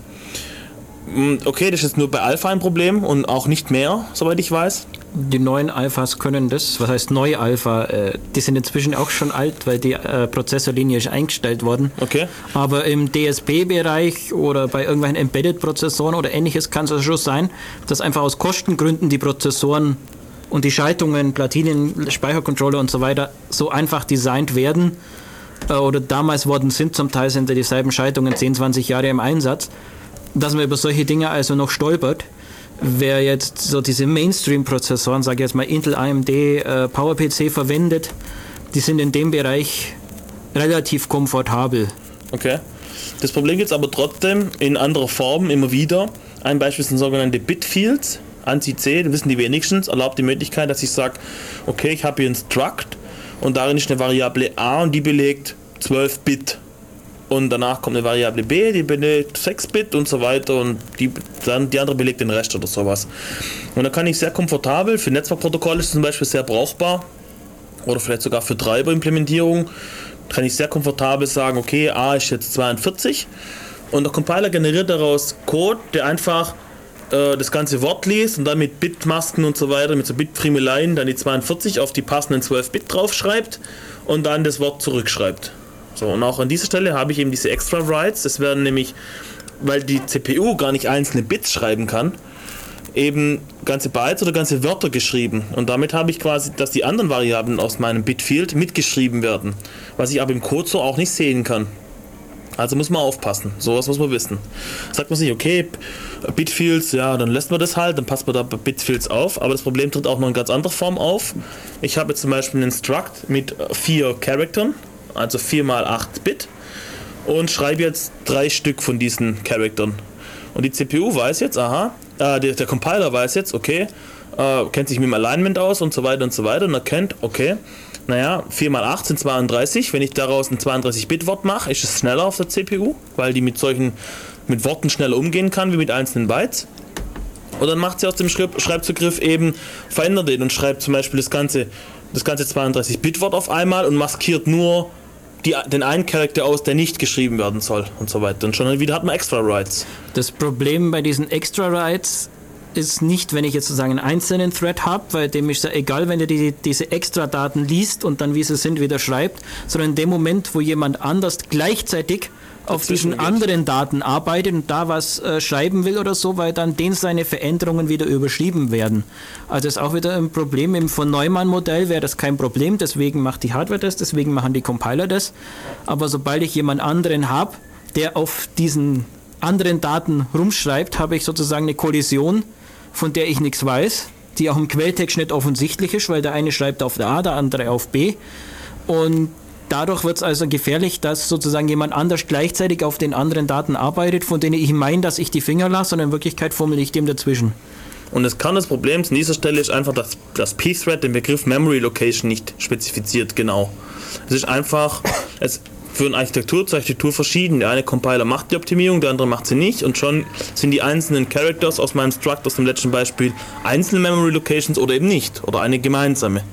Okay, das ist jetzt nur bei Alpha ein Problem und auch nicht mehr, soweit ich weiß. Die neuen Alphas können das, was heißt neue Alpha, äh, die sind inzwischen auch schon alt, weil die äh, Prozessorlinie ist eingestellt worden. Okay. Aber im D S P-Bereich oder bei irgendwelchen Embedded-Prozessoren oder ähnliches kann es also schon sein, dass einfach aus Kostengründen die Prozessoren und die Schaltungen, Platinen, Speichercontroller und so weiter so einfach designt werden äh, oder damals worden sind, zum Teil sind ja dieselben Schaltungen zehn, zwanzig Jahre im Einsatz, dass man über solche Dinge also noch stolpert. Wer jetzt so diese Mainstream-Prozessoren, sage ich jetzt mal Intel, A M D, äh, PowerPC verwendet, die sind in dem Bereich relativ komfortabel. Okay. Das Problem gibt es aber trotzdem in anderer Form immer wieder. Ein Beispiel sind sogenannte Bitfields. ANSI C, das wissen die wenigstens, erlaubt die Möglichkeit, dass ich sage, okay, ich habe hier ein Struct und darin ist eine Variable A und die belegt zwölf Bit. Und danach kommt eine Variable B, die belegt sechs Bit und so weiter und die, dann die andere belegt den Rest oder sowas. Und da kann ich sehr komfortabel, für Netzwerkprotokolle ist es zum Beispiel sehr brauchbar oder vielleicht sogar für Treiberimplementierung, kann ich sehr komfortabel sagen, okay, A ist jetzt zweiundvierzig und der Compiler generiert daraus Code, der einfach äh, das ganze Wort liest und dann mit Bitmasken und so weiter, mit so Bitfriemeleien dann die zweiundvierzig auf die passenden zwölf Bit draufschreibt und dann das Wort zurückschreibt. So, und auch an dieser Stelle habe ich eben diese Extra Writes. Das werden nämlich, weil die C P U gar nicht einzelne Bits schreiben kann, eben ganze Bytes oder ganze Wörter geschrieben. Und damit habe ich quasi, dass die anderen Variablen aus meinem Bitfield mitgeschrieben werden, was ich aber im Code so auch nicht sehen kann. Also muss man aufpassen, sowas muss man wissen. Sagt man sich, okay, Bitfields, ja, dann lässt man das halt, dann passt man da bei Bitfields auf, aber das Problem tritt auch noch in ganz anderer Form auf. Ich habe jetzt zum Beispiel einen Struct mit vier Charaktern, also vier mal acht Bit und schreibe jetzt drei Stück von diesen Charaktern. Und die C P U weiß jetzt, aha, äh, der, der Compiler weiß jetzt, okay, äh, kennt sich mit dem Alignment aus und so weiter und so weiter und erkennt, okay, naja, vier mal acht sind zweiunddreißig, wenn ich daraus ein zweiunddreißig Bit Wort mache, ist es schneller auf der C P U, weil die mit solchen, mit Worten schneller umgehen kann, wie mit einzelnen Bytes. Und dann macht sie aus dem Schreibzugriff eben, verändert den und schreibt zum Beispiel das ganze, das ganze zweiunddreißig Bit Wort auf einmal und maskiert nur Die, den einen Charakter aus, der nicht geschrieben werden soll und so weiter. Und schon wieder hat man Extra Writes. Das Problem bei diesen Extra Writes ist nicht, wenn ich jetzt sozusagen einen einzelnen Thread habe, weil dem ist ja egal, wenn er die, diese Extra-Daten liest und dann, wie sie sind, wieder schreibt, sondern in dem Moment, wo jemand anders gleichzeitig auf diesen anderen Daten arbeitet und da was äh, schreiben will oder so, weil dann denen seine Veränderungen wieder überschrieben werden. Also ist auch wieder ein Problem. Im von Neumann-Modell wäre das kein Problem, deswegen macht die Hardware das, deswegen machen die Compiler das. Aber sobald ich jemand anderen habe, der auf diesen anderen Daten rumschreibt, habe ich sozusagen eine Kollision, von der ich nichts weiß, die auch im Quelltext nicht offensichtlich ist, weil der eine schreibt auf der A, der andere auf B. Und dadurch wird es also gefährlich, dass sozusagen jemand anders gleichzeitig auf den anderen Daten arbeitet, von denen ich meine, dass ich die Finger lasse, und in Wirklichkeit fummel ich dem dazwischen. Und das Kern des Problems an dieser Stelle ist einfach, dass das Pthread den Begriff Memory Location nicht spezifiziert genau. Es ist einfach, es für eine Architektur zur Architektur verschieden. Der eine Compiler macht die Optimierung, der andere macht sie nicht, und schon sind die einzelnen Characters aus meinem Struct, aus dem letzten Beispiel, einzelne Memory Locations oder eben nicht, oder eine gemeinsame.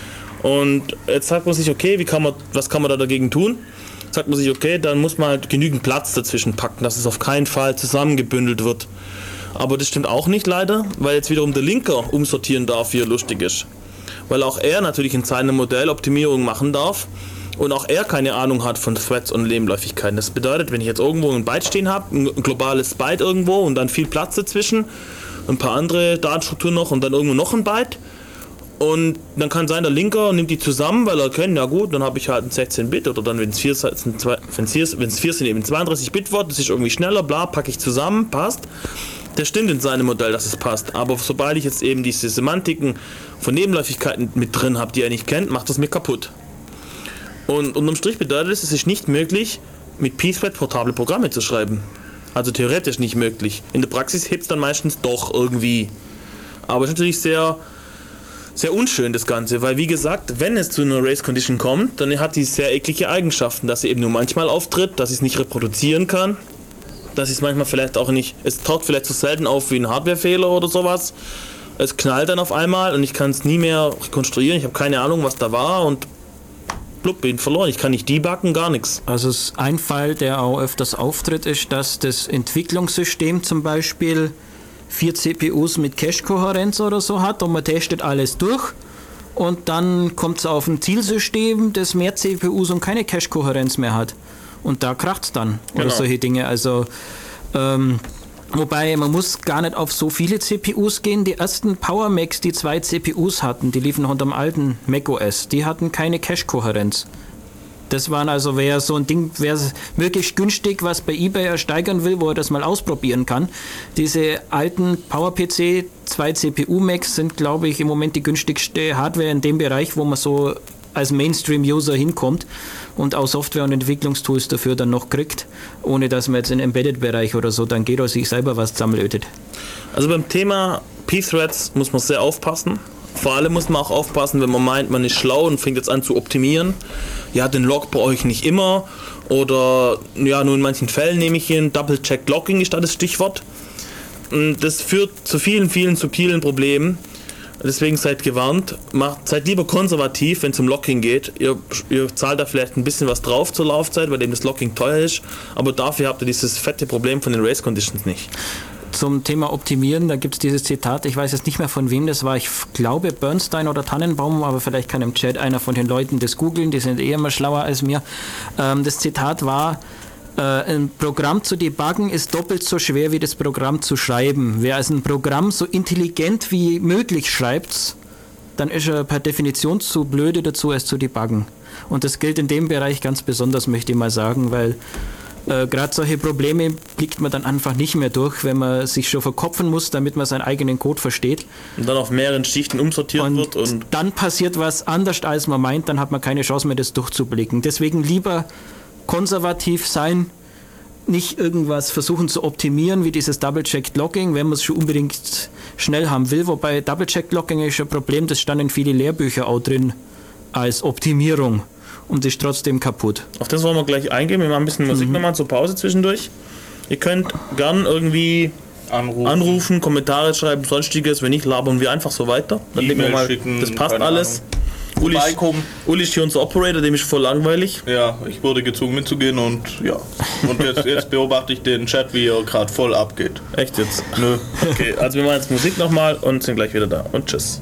Und jetzt sagt man sich, okay, wie kann man, was kann man da dagegen tun? Sagt man sich, okay, dann muss man halt genügend Platz dazwischen packen, dass es auf keinen Fall zusammengebündelt wird. Aber das stimmt auch nicht leider, weil jetzt wiederum der Linker umsortieren darf, wie er lustig ist. Weil auch er natürlich in seinem Modell Optimierung machen darf und auch er keine Ahnung hat von Threads und Nebenläufigkeiten. Das bedeutet, wenn ich jetzt irgendwo ein Byte stehen habe, ein globales Byte irgendwo und dann viel Platz dazwischen, ein paar andere Datenstrukturen noch und dann irgendwo noch ein Byte, Und dann kann sein, der Linker nimmt die zusammen, weil er kennt, ja gut, dann habe ich halt ein sechzehn Bit oder dann, wenn es vier sind, eben zweiunddreißig Bit wird, das ist irgendwie schneller, bla, packe ich zusammen, passt. Das stimmt in seinem Modell, dass es passt. Aber sobald ich jetzt eben diese Semantiken von Nebenläufigkeiten mit drin habe, die er nicht kennt, macht das mir kaputt. Und unterm Strich bedeutet es, es ist nicht möglich, mit Pthread portable Programme zu schreiben. Also theoretisch nicht möglich. In der Praxis hebt es dann meistens doch irgendwie. Aber es ist natürlich sehr, sehr unschön, das Ganze. Weil wie gesagt, wenn es zu einer Race Condition kommt, dann hat die sehr eklige Eigenschaften, dass sie eben nur manchmal auftritt, dass ich es nicht reproduzieren kann. Dass es manchmal vielleicht auch nicht, es taucht vielleicht so selten auf wie ein Hardwarefehler oder sowas. Es knallt dann auf einmal und ich kann es nie mehr rekonstruieren. Ich habe keine Ahnung, was da war und blub, bin verloren. Ich kann nicht debuggen, gar nichts. Also ein Fall, der auch öfters auftritt, ist, dass das Entwicklungssystem zum Beispiel vier C P Us mit Cache-Kohärenz oder so hat und man testet alles durch und dann kommt es auf ein Zielsystem, das mehr C P Us und keine Cache-Kohärenz mehr hat. Und da kracht es dann. Oder genau. Solche Dinge. Also, ähm, wobei, man muss gar nicht auf so viele C P Us gehen. Die ersten Power Macs, die zwei C P Us hatten, die liefen unter dem alten macOS, die hatten keine Cache-Kohärenz. Das waren also, wer so ein Ding, wer wirklich günstig was bei eBay ersteigern will, wo er das mal ausprobieren kann. Diese alten Power-P C zwei C P U-Macs sind, glaube ich, im Moment die günstigste Hardware in dem Bereich, wo man so als Mainstream-User hinkommt und auch Software- und Entwicklungstools dafür dann noch kriegt, ohne dass man jetzt in den Embedded-Bereich oder so dann geht oder sich selber was zusammenlötet. Also beim Thema Pthreads muss man sehr aufpassen. Vor allem muss man auch aufpassen, wenn man meint, man ist schlau und fängt jetzt an zu optimieren. Ja, den Log brauche ich nicht immer. Oder, ja, nur in manchen Fällen nehme ich hin. Double-Check-Logging ist da das Stichwort. Und das führt zu vielen, vielen subtilen Problemen. Deswegen seid gewarnt, macht, seid lieber konservativ, wenn es um Locking geht. Ihr, ihr zahlt da vielleicht ein bisschen was drauf zur Laufzeit, weil eben das Locking teuer ist. Aber dafür habt ihr dieses fette Problem von den Race Conditions nicht. Zum Thema Optimieren, da gibt es dieses Zitat, ich weiß jetzt nicht mehr von wem das war, ich glaube Bernstein oder Tannenbaum, aber vielleicht kann im Chat einer von den Leuten das googeln, die sind eh immer schlauer als mir. Ähm, das Zitat war, äh, ein Programm zu debuggen ist doppelt so schwer wie das Programm zu schreiben. Wer also ein Programm so intelligent wie möglich schreibt, dann ist er per Definition zu blöde dazu, es zu debuggen. Und das gilt in dem Bereich ganz besonders, möchte ich mal sagen, weil Äh, gerade solche Probleme blickt man dann einfach nicht mehr durch, wenn man sich schon verkopfen muss, damit man seinen eigenen Code versteht. Und dann auf mehreren Schichten umsortiert und wird. Und dann passiert was anders, als man meint, dann hat man keine Chance mehr, das durchzublicken. Deswegen lieber konservativ sein, nicht irgendwas versuchen zu optimieren, wie dieses Double-Checked-Logging, wenn man es schon unbedingt schnell haben will. Wobei Double-Checked-Logging ist ein Problem, das stand in viele Lehrbücher auch drin als Optimierung. Und ist trotzdem kaputt. Auf das wollen wir gleich eingehen. Wir machen ein bisschen Musik mhm. nochmal zur Pause zwischendurch. Ihr könnt gern irgendwie anrufen, anrufen Kommentare schreiben, sonstiges. Wenn nicht, labern wir einfach so weiter. Dann denken wir mal, schicken, das passt alles. Uli, Uli ist hier unser Operator, dem ist voll langweilig. Ja, ich wurde gezwungen mitzugehen und ja. Und jetzt, jetzt beobachte ich den Chat, wie er gerade voll abgeht. Echt jetzt? Nö. Okay, also wir machen jetzt Musik nochmal und sind gleich wieder da. Und tschüss.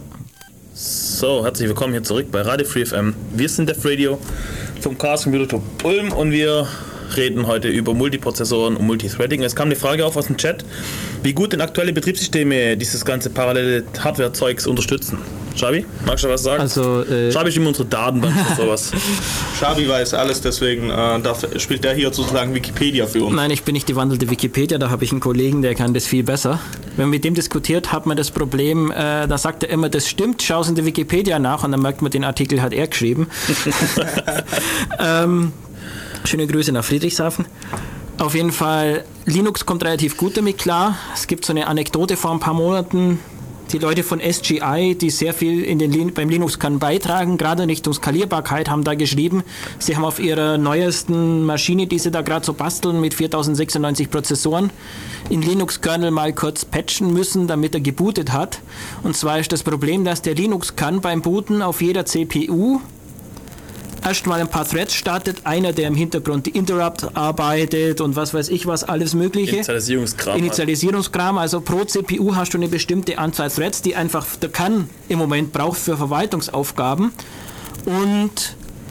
So, herzlich willkommen hier zurück bei Radio Free F M. Wir sind Def Radio vom Chaos Computer Club Ulm und wir reden heute über Multiprozessoren und Multithreading. Es kam eine Frage auf aus dem Chat, wie gut denn aktuelle Betriebssysteme dieses ganze parallele Hardware-Zeugs unterstützen. Schabi, magst du was sagen? Also, äh Schabi ist immer unsere Datenbank für sowas. Schabi weiß alles, deswegen äh, darf, spielt der hier sozusagen Wikipedia für uns. Nein, ich bin nicht die wandelte Wikipedia, da habe ich einen Kollegen, der kann das viel besser. Wenn man mit dem diskutiert, hat man das Problem, äh, da sagt er immer, das stimmt, schau es in der Wikipedia nach und dann merkt man, den Artikel hat er geschrieben. ähm, schöne Grüße nach Friedrichshafen. Auf jeden Fall, Linux kommt relativ gut damit klar. Es gibt so eine Anekdote vor ein paar Monaten, die Leute von S G I, die sehr viel in den, beim Linux-Kern beitragen, gerade in Richtung Skalierbarkeit, haben da geschrieben, sie haben auf ihrer neuesten Maschine, die sie da gerade so basteln, mit viertausendsechsundneunzig Prozessoren, in Linux-Kernel mal kurz patchen müssen, damit er gebootet hat. Und zwar ist das Problem, dass der Linux-Kern beim Booten auf jeder C P U erstmal ein paar Threads startet, einer, der im Hintergrund die Interrupt arbeitet und was weiß ich was, alles mögliche. Initialisierungskram. Initialisierungskram, also pro C P U hast du eine bestimmte Anzahl Threads, die einfach der Kern im Moment braucht für Verwaltungsaufgaben. Und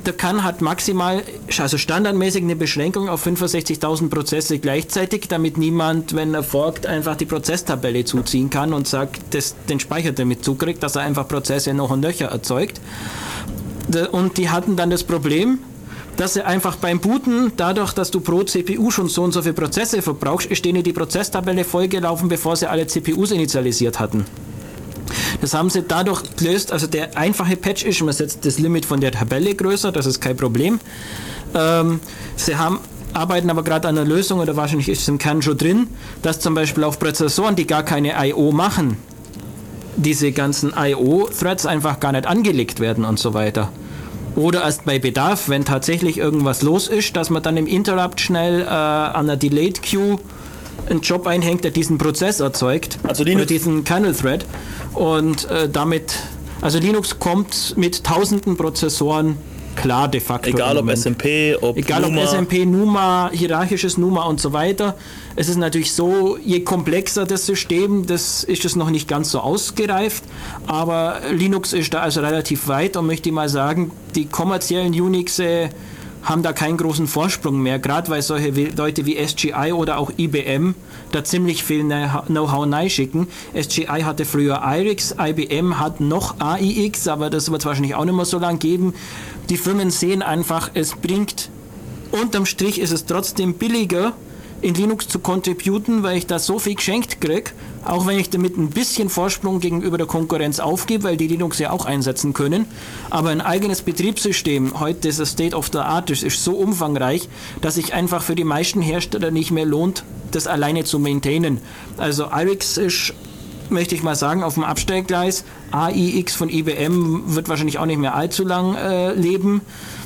der Kern hat maximal, also standardmäßig eine Beschränkung auf fünfundsechzigtausend Prozesse gleichzeitig, damit niemand, wenn er forkt, einfach die Prozesstabelle zuziehen kann und sagt, dass den Speicher damit zukriegt, dass er einfach Prozesse noch und nöcher erzeugt. Und die hatten dann das Problem, dass sie einfach beim Booten, dadurch, dass du pro C P U schon so und so viele Prozesse verbrauchst, ist denen die Prozesstabelle vollgelaufen, bevor sie alle C P Us initialisiert hatten. Das haben sie dadurch gelöst, also der einfache Patch ist, man setzt das Limit von der Tabelle größer, das ist kein Problem. Ähm, sie haben, arbeiten aber gerade an einer Lösung, oder wahrscheinlich ist es im Kern schon drin, dass zum Beispiel auf Prozessoren, die gar keine I O machen, diese ganzen I O-Threads einfach gar nicht angelegt werden und so weiter. Oder erst bei Bedarf, wenn tatsächlich irgendwas los ist, dass man dann im Interrupt schnell äh, an einer Delayed Queue einen Job einhängt, der diesen Prozess erzeugt, also oder diesen Kernel-Thread. Und äh, damit, also Linux kommt mit tausenden Prozessoren klar de facto. Egal ob S M P, ob Egal ob Numa. S M P, Numa, hierarchisches Numa und so weiter. Es ist natürlich so, je komplexer das System, das ist es noch nicht ganz so ausgereift, aber Linux ist da also relativ weit und möchte ich mal sagen, die kommerziellen Unixe haben da keinen großen Vorsprung mehr, gerade weil solche Leute wie S G I oder auch I B M da ziemlich viel Know-how schicken. S G I hatte früher I R I X, I B M hat noch A I X, aber das wird es wahrscheinlich auch nicht mehr so lange geben. Die Firmen sehen einfach, es bringt, unterm Strich ist es trotzdem billiger, in Linux zu contributen, weil ich da so viel geschenkt kriege, auch wenn ich damit ein bisschen Vorsprung gegenüber der Konkurrenz aufgebe, weil die Linux ja auch einsetzen können. Aber ein eigenes Betriebssystem, heute ist das State of the Art, ist, ist so umfangreich, dass sich einfach für die meisten Hersteller nicht mehr lohnt, das alleine zu maintainen. Also I R I X ist, möchte ich mal sagen, auf dem Abstellgleis. A I X von I B M wird wahrscheinlich auch nicht mehr allzu lang äh, leben.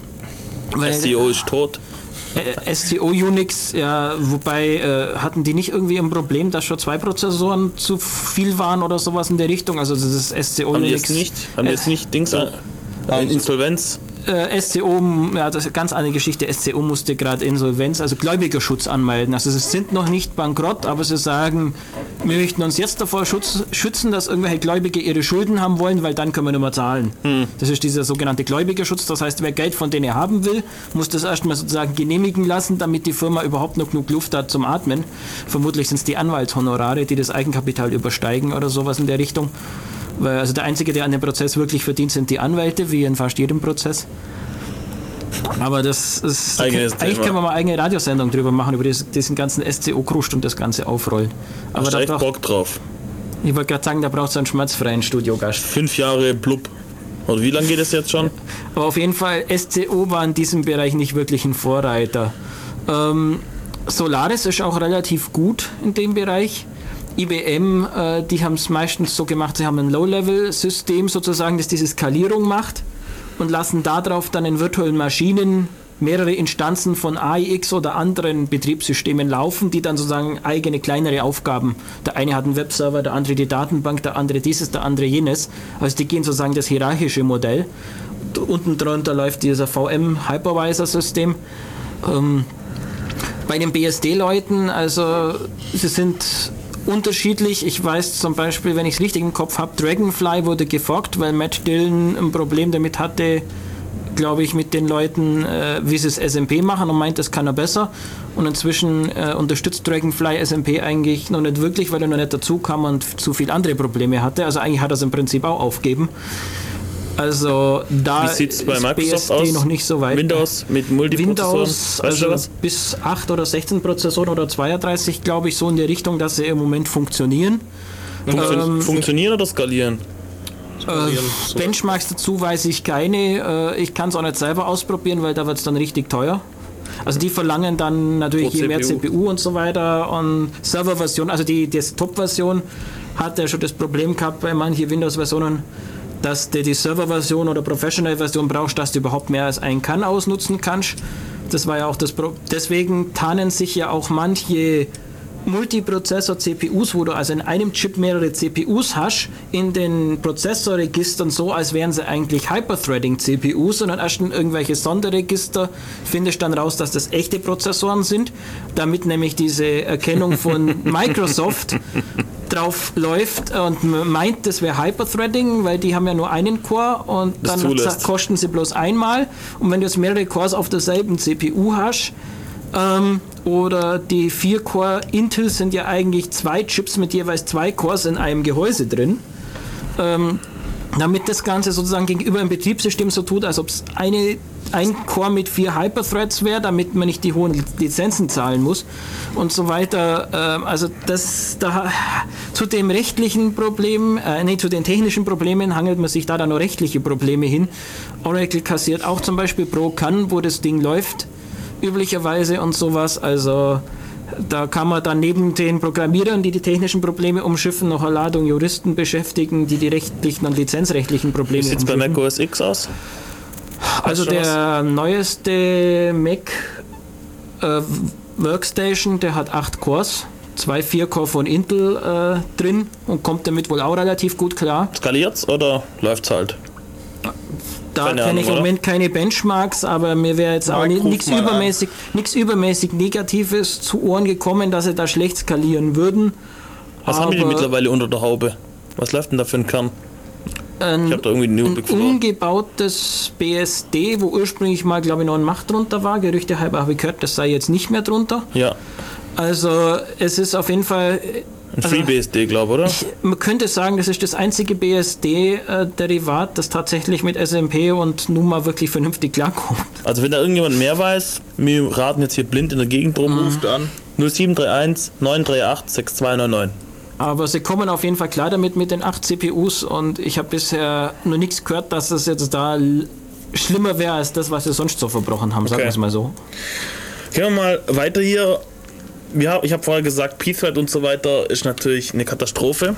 S C O ist tot. Äh, S C O Unix, ja, wobei äh, hatten die nicht irgendwie ein Problem, dass schon zwei Prozessoren zu viel waren oder sowas in der Richtung? Also das ist S C O Haben Unix. die jetzt nicht, haben die jetzt nicht Dings äh, äh, Insolvenz? Äh, S C O, ja, das ist eine ganz andere Geschichte. S C O musste gerade Insolvenz, also Gläubigerschutz anmelden. Also sie sind noch nicht bankrott, aber sie sagen, wir möchten uns jetzt davor schutz, schützen, dass irgendwelche Gläubige ihre Schulden haben wollen, weil dann können wir nicht mehr zahlen. Hm. Das ist dieser sogenannte Gläubigerschutz. Das heißt, wer Geld von denen haben will, muss das erstmal sozusagen genehmigen lassen, damit die Firma überhaupt noch genug Luft hat zum Atmen. Vermutlich sind es die Anwaltshonorare, die das Eigenkapital übersteigen oder sowas in der Richtung. Weil also der Einzige, der an dem Prozess wirklich verdient, sind die Anwälte, wie in fast jedem Prozess. Aber das ist... Eigenes eigentlich Thema. können wir mal eine eigene Radiosendung drüber machen, über diesen, diesen ganzen S C O-Krust und das Ganze aufrollen. Aber Hast du da echt braucht, Bock drauf? ich wollte gerade sagen, da braucht es einen schmerzfreien Studiogast. Fünf Jahre blub. Oder wie lange geht es jetzt schon? Aber auf jeden Fall, S C O war in diesem Bereich nicht wirklich ein Vorreiter. Ähm, Solaris ist auch relativ gut in dem Bereich. I B M, äh, die haben es meistens so gemacht, sie haben ein Low-Level-System sozusagen, das diese Skalierung macht und lassen darauf dann in virtuellen Maschinen mehrere Instanzen von A I X oder anderen Betriebssystemen laufen, die dann sozusagen eigene kleinere Aufgaben. Der eine hat einen Webserver, der andere die Datenbank, der andere dieses, der andere jenes. Also die gehen sozusagen das hierarchische Modell. Unten drunter läuft dieser V M-Hypervisor-System. Ähm, bei den B S D-Leuten, also sie sind unterschiedlich. Ich weiß zum Beispiel, wenn ich es richtig im Kopf habe, Dragonfly wurde geforkt, weil Matt Dillon ein Problem damit hatte, glaube ich, mit den Leuten, äh, wie sie es S M P machen und meint, das kann er besser. Und inzwischen äh, unterstützt Dragonfly S M P eigentlich noch nicht wirklich, weil er noch nicht dazu kam und zu viele andere Probleme hatte. Also eigentlich hat er es im Prinzip auch aufgeben. Also da Wie sieht es bei ist Microsoft B S D aus? noch nicht so weit. Windows mit Multiprozessoren? Windows, Weißt du also was? bis acht oder sechzehn Prozessoren oder zweiunddreißig, glaube ich, so in der Richtung, dass sie im Moment funktionieren. Funktio Ähm, funktionieren oder skalieren? Äh, Benchmarks dazu weiß ich keine. Äh, ich kann es auch nicht selber ausprobieren, weil da wird es dann richtig teuer. Also die verlangen dann natürlich Pro je mehr C P U. C P U und so weiter und Serverversion, also die Desktop-Version hat ja schon das Problem gehabt bei manchen Windows-Versionen, dass du die Server-Version oder Professional-Version brauchst, dass du überhaupt mehr als einen Kern ausnutzen kannst. Das war ja auch das Pro Deswegen tarnen sich ja auch manche Multiprozessor-C P Us, wo du also in einem Chip mehrere C P Us hast, in den Prozessorregistern so, als wären sie eigentlich Hyperthreading-C P Us und dann erst in irgendwelche Sonderregister findest dann raus, dass das echte Prozessoren sind, damit nämlich diese Erkennung von Microsoft drauf läuft und meint, das wäre Hyperthreading, weil die haben ja nur einen Core und Das dann zulässt. kosten sie bloß einmal. Und wenn du jetzt mehrere Cores auf derselben C P U hast, ähm, oder die vier Core Intel sind ja eigentlich zwei Chips mit jeweils zwei Cores in einem Gehäuse drin, ähm, damit das Ganze sozusagen gegenüber dem Betriebssystem so tut, als ob es eine ein Core mit vier Hyperthreads wäre, damit man nicht die hohen Lizenzen zahlen muss und so weiter. Ähm, also das da zu dem rechtlichen Problem, äh, nee, zu den technischen Problemen hangelt man sich da dann noch rechtliche Probleme hin. Oracle kassiert auch zum Beispiel Pro Kann, wo das Ding läuft, üblicherweise und sowas. Also da kann man dann neben den Programmierern, die die technischen Probleme umschiffen, noch eine Ladung Juristen beschäftigen, die die rechtlichen und lizenzrechtlichen Probleme Wie sieht es bei umschiffen. Mac O S X aus? Also Weißt du der neueste Mac äh, Workstation, der hat acht Cores, zwei vier Core von Intel äh, drin und kommt damit wohl auch relativ gut klar. Skaliert's oder läuft's halt? Da Keine kenne ich im Ahnung, Moment keine Benchmarks, aber mir wäre jetzt auch Mark, ruf nichts mal an. übermäßig, nichts übermäßig Negatives zu Ohren gekommen, dass sie da schlecht skalieren würden. Was haben die denn Aber mittlerweile unter der Haube? Was läuft denn da für ein Kern? ein, Ich habe da irgendwie den ein Überblick verloren. umgebautes B S D, wo ursprünglich mal, glaube ich, noch ein Mach drunter war. Gerüchte halber habe ich gehört, das sei jetzt nicht mehr drunter. Ja, Also es ist auf jeden Fall, ein Also- FreeBSD, glaube ich, oder? man könnte sagen, das ist das einzige B S D-Derivat, das tatsächlich mit S M P und Numa wirklich vernünftig klarkommt. Also wenn da irgendjemand mehr weiß, wir raten jetzt hier blind in der Gegend rum, Ruft an. null sieben drei eins neun drei acht sechs zwei neun neun. Aber sie kommen auf jeden Fall klar damit mit den acht C P Us und ich habe bisher noch nichts gehört, dass es jetzt da l- schlimmer wäre als das, was sie sonst so verbrochen haben, sagen Okay. wir es mal so. Gehen wir mal weiter hier. Ja, ich habe vorher gesagt, P-Thread und so weiter ist natürlich eine Katastrophe.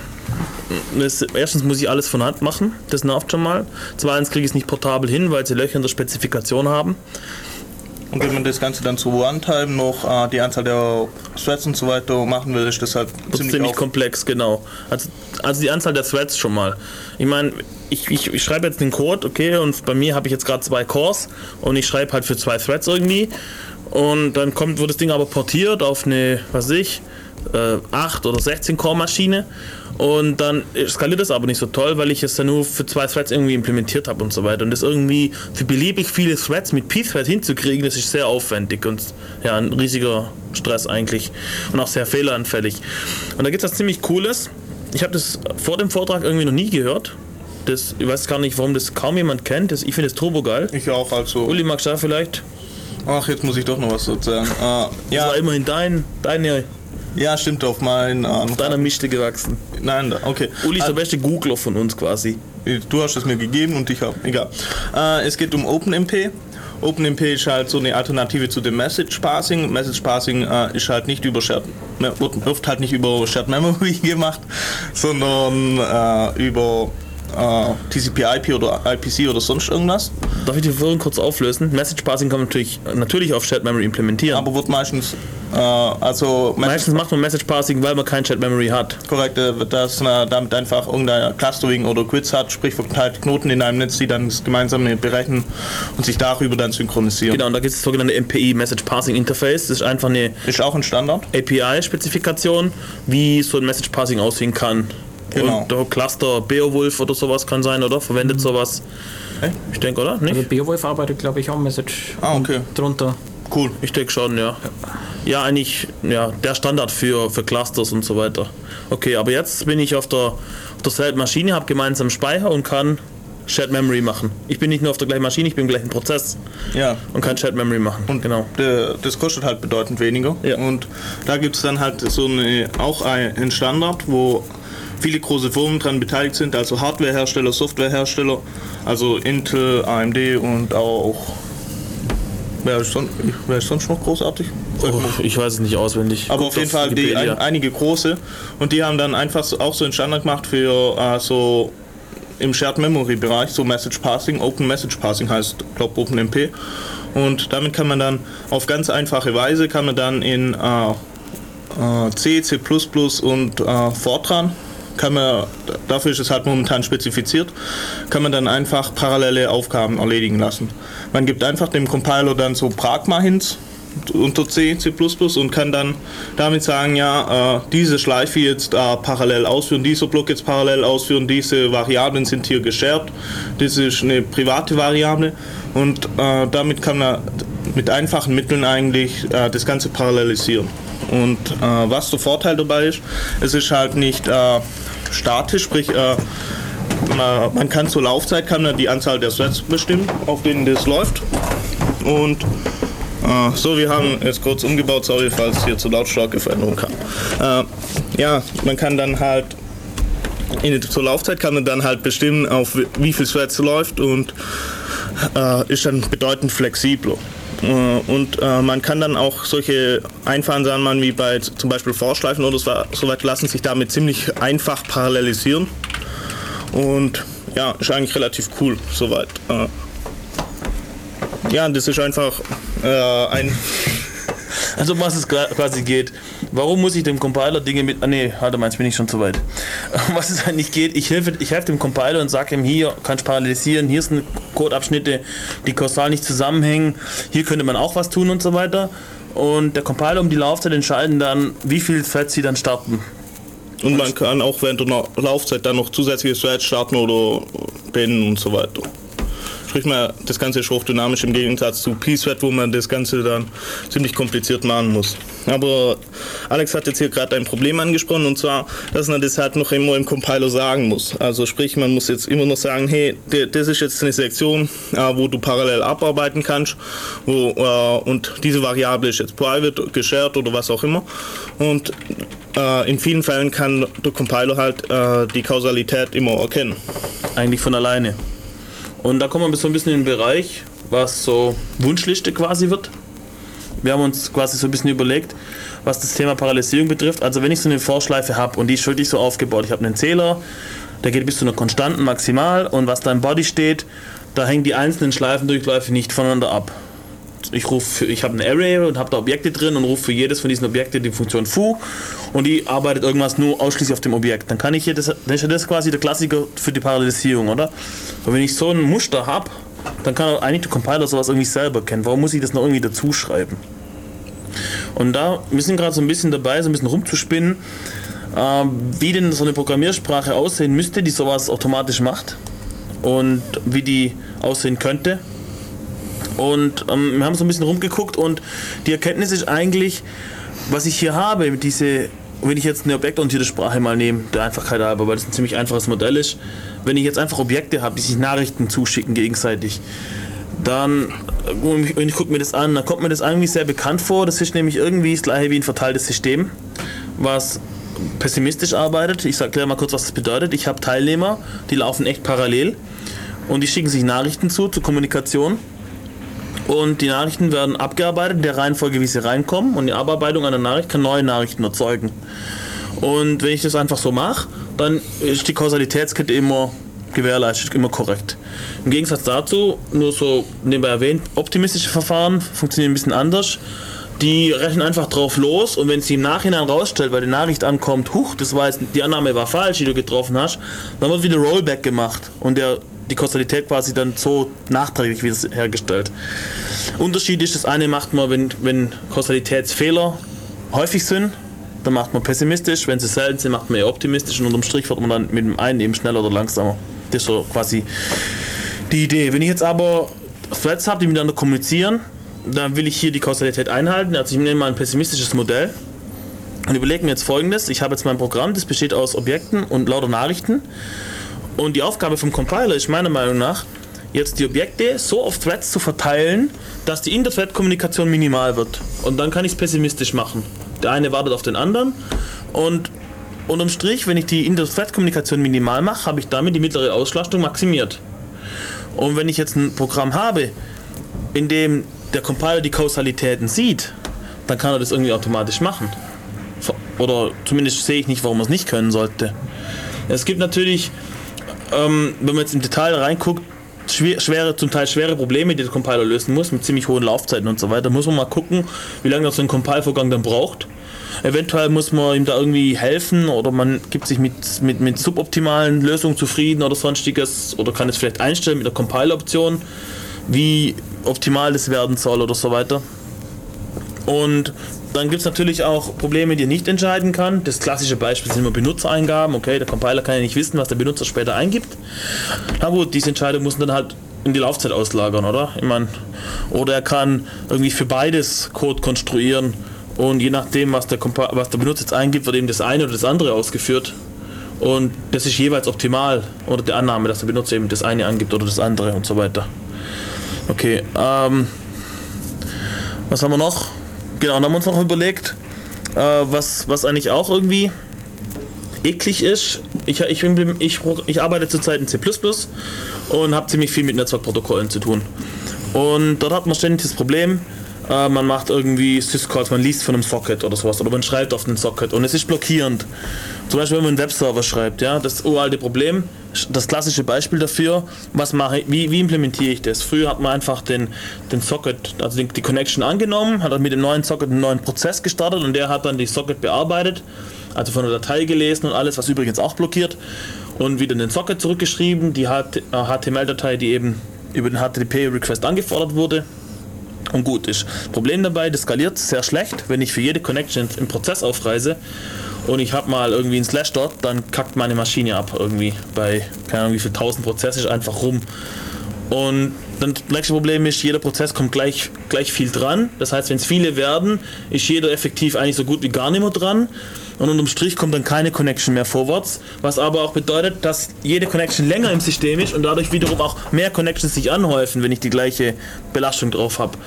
Das, erstens muss ich alles von Hand machen, das nervt schon mal. Zweitens kriege ich es nicht portabel hin, weil sie Löcher in der Spezifikation haben. Und wenn man das Ganze dann zu Runtime noch äh, die Anzahl der Threads und so weiter machen will, ist das halt Das ist ziemlich, ziemlich auf- komplex, genau. Also, also die Anzahl der Threads schon mal. Ich meine, ich, ich, ich schreibe jetzt den Code, okay, und bei mir habe ich jetzt gerade zwei Cores und ich schreibe halt für zwei Threads irgendwie. Und dann kommt, wird das Ding aber portiert auf eine, was weiß ich, äh, acht oder sechzehn Core Maschine. Und dann skaliert das aber nicht so toll, weil ich es dann nur für zwei Threads irgendwie implementiert habe und so weiter. Und das irgendwie für beliebig viele Threads mit P-Thread hinzukriegen, das ist sehr aufwendig und ja, ein riesiger Stress eigentlich und auch sehr fehleranfällig. Und da gibt es was ziemlich Cooles. Ich habe das vor dem Vortrag irgendwie noch nie gehört. Das, ich weiß gar nicht, warum das kaum jemand kennt. Das, ich finde das turbo geil. Ich auch, also. Uli, magst du da vielleicht? Ach, jetzt muss ich doch noch was dazu sagen. Äh, Das ja, war immerhin dein, deine, ja, stimmt, auf mein. Äh, auf deiner Mischte gewachsen. Nein, da- okay. Uli ist Äh, der beste Googler von uns quasi. Du hast es mir gegeben und ich habe. Egal. Äh, es geht um OpenMP. OpenMP ist halt so eine Alternative zu dem Message Parsing. Message Parsing äh, ist halt nicht über Shared, wird, wird halt nicht über Shared Memory gemacht, sondern äh, über äh, T C P I P oder I P C oder sonst irgendwas. Darf ich die Verwirrung kurz auflösen? Message Parsing kann man natürlich, natürlich auf Shared Memory implementieren. Aber wird meistens, äh, also Meistens macht man Message Parsing, weil man kein Shared Memory hat. korrekt, äh, wird das äh, damit einfach irgendein Clustering oder Grids hat, sprich verteilte Knoten in einem Netz, die dann das gemeinsame berechnen und sich darüber dann synchronisieren. Genau, und da gibt es das sogenannte M P I, Message Parsing Interface. Das ist einfach eine Ist auch ein Standard. A P I-Spezifikation, wie so ein Message Parsing aussehen kann. Genau. Und der Cluster Beowulf oder sowas kann sein, oder? Verwendet sowas. Echt? Ich denke, oder? Nicht? Also Beowulf arbeitet, glaube ich, auch Message Ah, okay. drunter. Cool. Ich denke schon, ja. Ja, eigentlich ja, der Standard für, für Clusters und so weiter. Okay, aber jetzt bin ich auf der, auf derselben Maschine, habe gemeinsam Speicher und kann Shared Memory machen. Ich bin nicht nur auf der gleichen Maschine, ich bin im gleichen Prozess Ja. und kann Shared Memory machen. Und genau. der, das kostet halt bedeutend weniger. Ja. Und da gibt es dann halt so eine, auch ein- einen Standard, wo viele große Firmen dran beteiligt sind, also Hardwarehersteller, Softwarehersteller, also Intel, A M D und auch. Wer ist sonst, wer ist sonst noch großartig? Oh, ich weiß es nicht auswendig. Aber Guckt auf jeden Fall die, Wikipedia. ein, einige große. Und die haben dann einfach so, auch so einen Standard gemacht für äh, so im Shared Memory Bereich, so Message Parsing, Open Message Parsing heißt, glaube OpenMP. Und damit kann man dann auf ganz einfache Weise, kann man dann in äh, äh, C, C plus plus und äh, Fortran, kann man, dafür ist es halt momentan spezifiziert, kann man dann einfach parallele Aufgaben erledigen lassen. Man gibt einfach dem Compiler dann so Pragma-Hints unter C, C plus plus und kann dann damit sagen, ja, äh, diese Schleife jetzt äh, parallel ausführen, dieser Block jetzt parallel ausführen, diese Variablen sind hier geshared, das ist eine private Variable und äh, damit kann man mit einfachen Mitteln eigentlich äh, das Ganze parallelisieren. Und äh, was der Vorteil dabei ist, es ist halt nicht äh, statisch, sprich äh, man, man kann zur Laufzeit kann man die Anzahl der Threads bestimmen, auf denen das läuft. Und äh, so, wir haben jetzt kurz umgebaut, sorry, falls hier zur Lautstärkeveränderung kam. Äh, ja, man kann dann halt in, zur Laufzeit kann man dann halt bestimmen, auf wie viel Threads läuft und äh, ist dann bedeutend flexibler. Und äh, man kann dann auch solche einfachen Sachen wie bei zum Beispiel Vorschleifen oder so weit lassen sich damit ziemlich einfach parallelisieren. Und ja, ist eigentlich relativ cool soweit. Äh, ja, das ist einfach äh, ein... Also um was es quasi geht. Warum muss ich dem Compiler Dinge mit... Ah nee, warte mal, jetzt bin ich schon zu weit. Um was es eigentlich geht, ich helfe, ich helfe dem Compiler und sage ihm, hier kannst du parallelisieren, hier sind Codeabschnitte, die kausal nicht zusammenhängen, hier könnte man auch was tun und so weiter. Und der Compiler um die Laufzeit entscheiden dann, wie viele Threads sie dann starten. Und man kann auch während der Laufzeit dann noch zusätzliche Threads starten oder beenden und so weiter. Sprich mal, das Ganze ist hochdynamisch im Gegensatz zu P-Thread, wo man das Ganze dann ziemlich kompliziert machen muss. Aber Alex hat jetzt hier gerade ein Problem angesprochen, und zwar, dass man das halt noch immer im Compiler sagen muss. Also sprich, man muss jetzt immer noch sagen, hey, das ist jetzt eine Sektion, wo du parallel abarbeiten kannst, wo, und diese Variable ist jetzt private, geshared oder was auch immer. Und in vielen Fällen kann der Compiler halt die Kausalität immer erkennen. Eigentlich von alleine. Und da kommen wir so ein bisschen in den Bereich, was so Wunschliste quasi wird. Wir haben uns quasi so ein bisschen überlegt, was das Thema Parallelisierung betrifft. Also wenn ich so eine Vorschleife habe und die ist wirklich so aufgebaut, ich habe einen Zähler, der geht bis zu einer konstanten Maximal und was da im Body steht, da hängen die einzelnen Schleifendurchläufe nicht voneinander ab. Ich rufe, ich habe ein Array und habe da Objekte drin und rufe für jedes von diesen Objekten die Funktion foo und die arbeitet irgendwas nur ausschließlich auf dem Objekt. Dann kann ich hier, das, das ist quasi der Klassiker für die Parallelisierung, oder? Und wenn ich so ein Muster habe, dann kann eigentlich der Compiler sowas irgendwie selber kennen. Warum muss ich das noch irgendwie dazu schreiben? Und da, wir sind gerade so ein bisschen dabei, so ein bisschen rumzuspinnen, äh, wie denn so eine Programmiersprache aussehen müsste, die sowas automatisch macht und wie die aussehen könnte. Und ähm, wir haben so ein bisschen rumgeguckt und die Erkenntnis ist eigentlich, was ich hier habe, diese, wenn ich jetzt eine objektorientierte Sprache mal nehme, der Einfachheit halber, weil das ein ziemlich einfaches Modell ist, wenn ich jetzt einfach Objekte habe, die sich Nachrichten zuschicken gegenseitig, dann, wenn ich gucke mir das an, dann kommt mir das irgendwie sehr bekannt vor. Das ist nämlich irgendwie das gleiche wie ein verteiltes System, was pessimistisch arbeitet. Ich erkläre mal kurz, was das bedeutet. Ich habe Teilnehmer, die laufen echt parallel und die schicken sich Nachrichten zu, zur Kommunikation. Und die Nachrichten werden abgearbeitet in der Reihenfolge, wie sie reinkommen. Und die Abarbeitung einer Nachricht kann neue Nachrichten erzeugen. Und wenn ich das einfach so mache, dann ist die Kausalitätskette immer gewährleistet, immer korrekt. Im Gegensatz dazu, nur so nebenbei erwähnt, optimistische Verfahren funktionieren ein bisschen anders. Die rechnen einfach drauf los und wenn sie im Nachhinein rausstellt, weil die Nachricht ankommt, huch, das war jetzt, die Annahme war falsch, die du getroffen hast, dann wird wieder Rollback gemacht und der die Kausalität quasi dann so nachträglich wieder hergestellt. Unterschied ist, das eine macht man, wenn, wenn Kausalitätsfehler häufig sind, dann macht man pessimistisch, wenn sie selten sind, macht man eher optimistisch und unterm Strich wird man dann mit dem einen eben schneller oder langsamer. Das ist so quasi die Idee. Wenn ich jetzt aber Threads habe, die miteinander kommunizieren, dann will ich hier die Kausalität einhalten. Also ich nehme mal ein pessimistisches Modell und überlege mir jetzt Folgendes. Ich habe jetzt mein Programm, das besteht aus Objekten und lauter Nachrichten. Und die Aufgabe vom Compiler ist meiner Meinung nach, jetzt die Objekte so auf Threads zu verteilen, dass die Inter-Thread-Kommunikation minimal wird. Und dann kann ich es pessimistisch machen. Der eine wartet auf den anderen und unterm Strich, wenn ich die Inter-Thread-Kommunikation minimal mache, habe ich damit die mittlere Auslastung maximiert. Und wenn ich jetzt ein Programm habe, in dem der Compiler die Kausalitäten sieht, dann kann er das irgendwie automatisch machen. Oder zumindest sehe ich nicht, warum er es nicht können sollte. Es gibt natürlich, ähm, wenn man jetzt im Detail reinguckt, schwer, schwere, zum Teil schwere Probleme, die der Compiler lösen muss, mit ziemlich hohen Laufzeiten und so weiter. Da muss man mal gucken, wie lange so ein Compile-Vorgang dann braucht. Eventuell muss man ihm da irgendwie helfen oder man gibt sich mit, mit, mit suboptimalen Lösungen zufrieden oder sonstiges oder kann es vielleicht einstellen mit der Compile-Option, wie optimal das werden soll oder so weiter. Und dann gibt es natürlich auch Probleme, die er nicht entscheiden kann. Das klassische Beispiel sind immer Benutzereingaben. Okay, der Compiler kann ja nicht wissen, was der Benutzer später eingibt. Na gut, diese Entscheidung muss man dann halt in die Laufzeit auslagern, oder? Ich mein, oder er kann irgendwie für beides Code konstruieren und je nachdem, was der, Compi- was der Benutzer jetzt eingibt, wird eben das eine oder das andere ausgeführt. Und das ist jeweils optimal oder die Annahme, dass der Benutzer eben das eine angibt oder das andere und so weiter. Okay, ähm, was haben wir noch? Genau, dann haben wir uns noch überlegt, äh, was, was eigentlich auch irgendwie eklig ist. Ich, ich, ich, ich arbeite zurzeit in C plus plus und habe ziemlich viel mit Netzwerkprotokollen zu tun. Und dort hat man ständig das Problem, äh, man macht irgendwie Syscalls, man liest von einem Socket oder sowas oder man schreibt auf einen Socket und es ist blockierend. Zum Beispiel, wenn man einen Webserver schreibt, ja, das uralte Problem, das klassische Beispiel dafür, was mache ich, wie, wie implementiere ich das? Früher hat man einfach den, den Socket, also die, die Connection angenommen, hat dann mit dem neuen Socket einen neuen Prozess gestartet und der hat dann die Socket bearbeitet, also von der Datei gelesen und alles, was übrigens auch blockiert und wieder in den Socket zurückgeschrieben, die H T M L-Datei, die eben über den H T T P-Request angefordert wurde. Und gut ist. Problem dabei, das skaliert sehr schlecht, wenn ich für jede Connection im Prozess aufreise und ich habe mal irgendwie einen Slash dort, dann kackt meine Maschine ab irgendwie bei, keine Ahnung wie viel tausend Prozesse ist einfach rum. Und dann das nächste Problem ist, jeder Prozess kommt gleich, gleich viel dran. Das heißt, wenn es viele werden, ist jeder effektiv eigentlich so gut wie gar nicht mehr dran. Und unterm Strich kommt dann keine Connection mehr vorwärts, was aber auch bedeutet, dass jede Connection länger im System ist und dadurch wiederum auch mehr Connections sich anhäufen, wenn ich die gleiche Belastung drauf habe.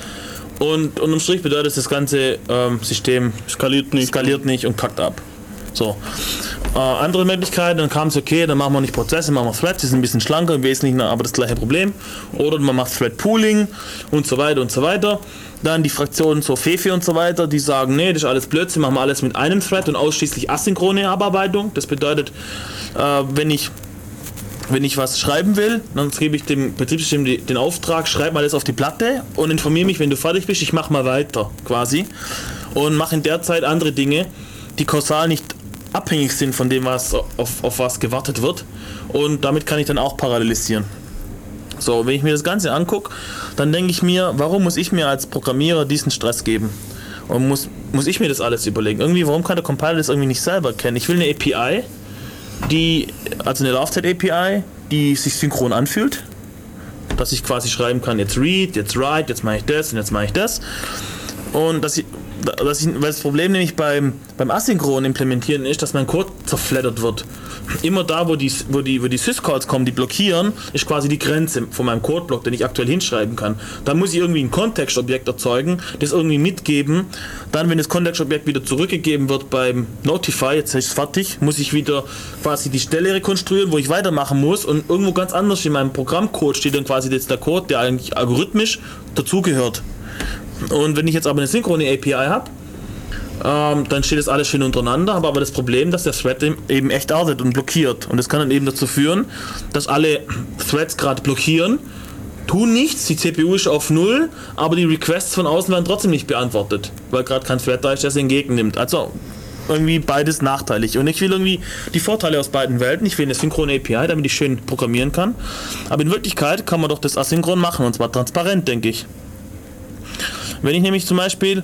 Und unterm Strich bedeutet das ganze ähm, System skaliert nicht, skaliert nicht und kackt ab. So. Äh, andere Möglichkeiten, dann kam es okay, dann machen wir nicht Prozesse, machen wir Threads, die sind ein bisschen schlanker, im Wesentlichen aber das gleiche Problem. Oder man macht Thread Pooling und so weiter und so weiter. Dann die Fraktionen so Fefe und so weiter, die sagen, nee, das ist alles Blödsinn, machen wir alles mit einem Thread und ausschließlich asynchrone Abarbeitung. Das bedeutet, äh, wenn ich wenn ich was schreiben will, dann gebe ich dem Betriebssystem den Auftrag, schreib mal das auf die Platte und informiere mich, wenn du fertig bist, ich mache mal weiter quasi und mache in der Zeit andere Dinge, die kausal nicht abhängig sind von dem, was auf, auf was gewartet wird und damit kann ich dann auch parallelisieren. So, wenn ich mir das Ganze angucke, dann denke ich mir, warum muss ich mir als Programmierer diesen Stress geben? Und muss, muss ich mir das alles überlegen? Irgendwie, warum kann der Compiler das irgendwie nicht selber kennen? Ich will eine A P I, die, also eine Laufzeit-A P I, die sich synchron anfühlt, dass ich quasi schreiben kann, jetzt read, jetzt write, jetzt mache ich das und jetzt mache ich das. Und dass ich, dass ich, weil das Problem nämlich beim, beim asynchronen Implementieren ist, dass mein Code zerfleddert wird. Immer da, wo die, wo die, wo die Syscalls kommen, die blockieren, ist quasi die Grenze von meinem Codeblock, den ich aktuell hinschreiben kann. Da muss ich irgendwie ein Kontextobjekt erzeugen, das irgendwie mitgeben. Dann, wenn das Kontextobjekt wieder zurückgegeben wird beim Notify, jetzt ist es fertig, muss ich wieder quasi die Stelle rekonstruieren, wo ich weitermachen muss und irgendwo ganz anders in meinem Programmcode steht dann quasi jetzt der Code, der eigentlich algorithmisch dazugehört. Und wenn ich jetzt aber eine synchrone A P I habe, ähm, dann steht das alles schön untereinander, habe aber das Problem, dass der Thread eben echt artet und blockiert. Und das kann dann eben dazu führen, dass alle Threads gerade blockieren, tun nichts, die C P U ist auf null, aber die Requests von außen werden trotzdem nicht beantwortet, weil gerade kein Thread da ist, der es entgegennimmt. Also irgendwie beides nachteilig. Und ich will irgendwie die Vorteile aus beiden Welten. Ich will eine synchrone A P I, damit ich schön programmieren kann. Aber in Wirklichkeit kann man doch das asynchron machen, und zwar transparent, denke ich. Wenn ich nämlich zum Beispiel,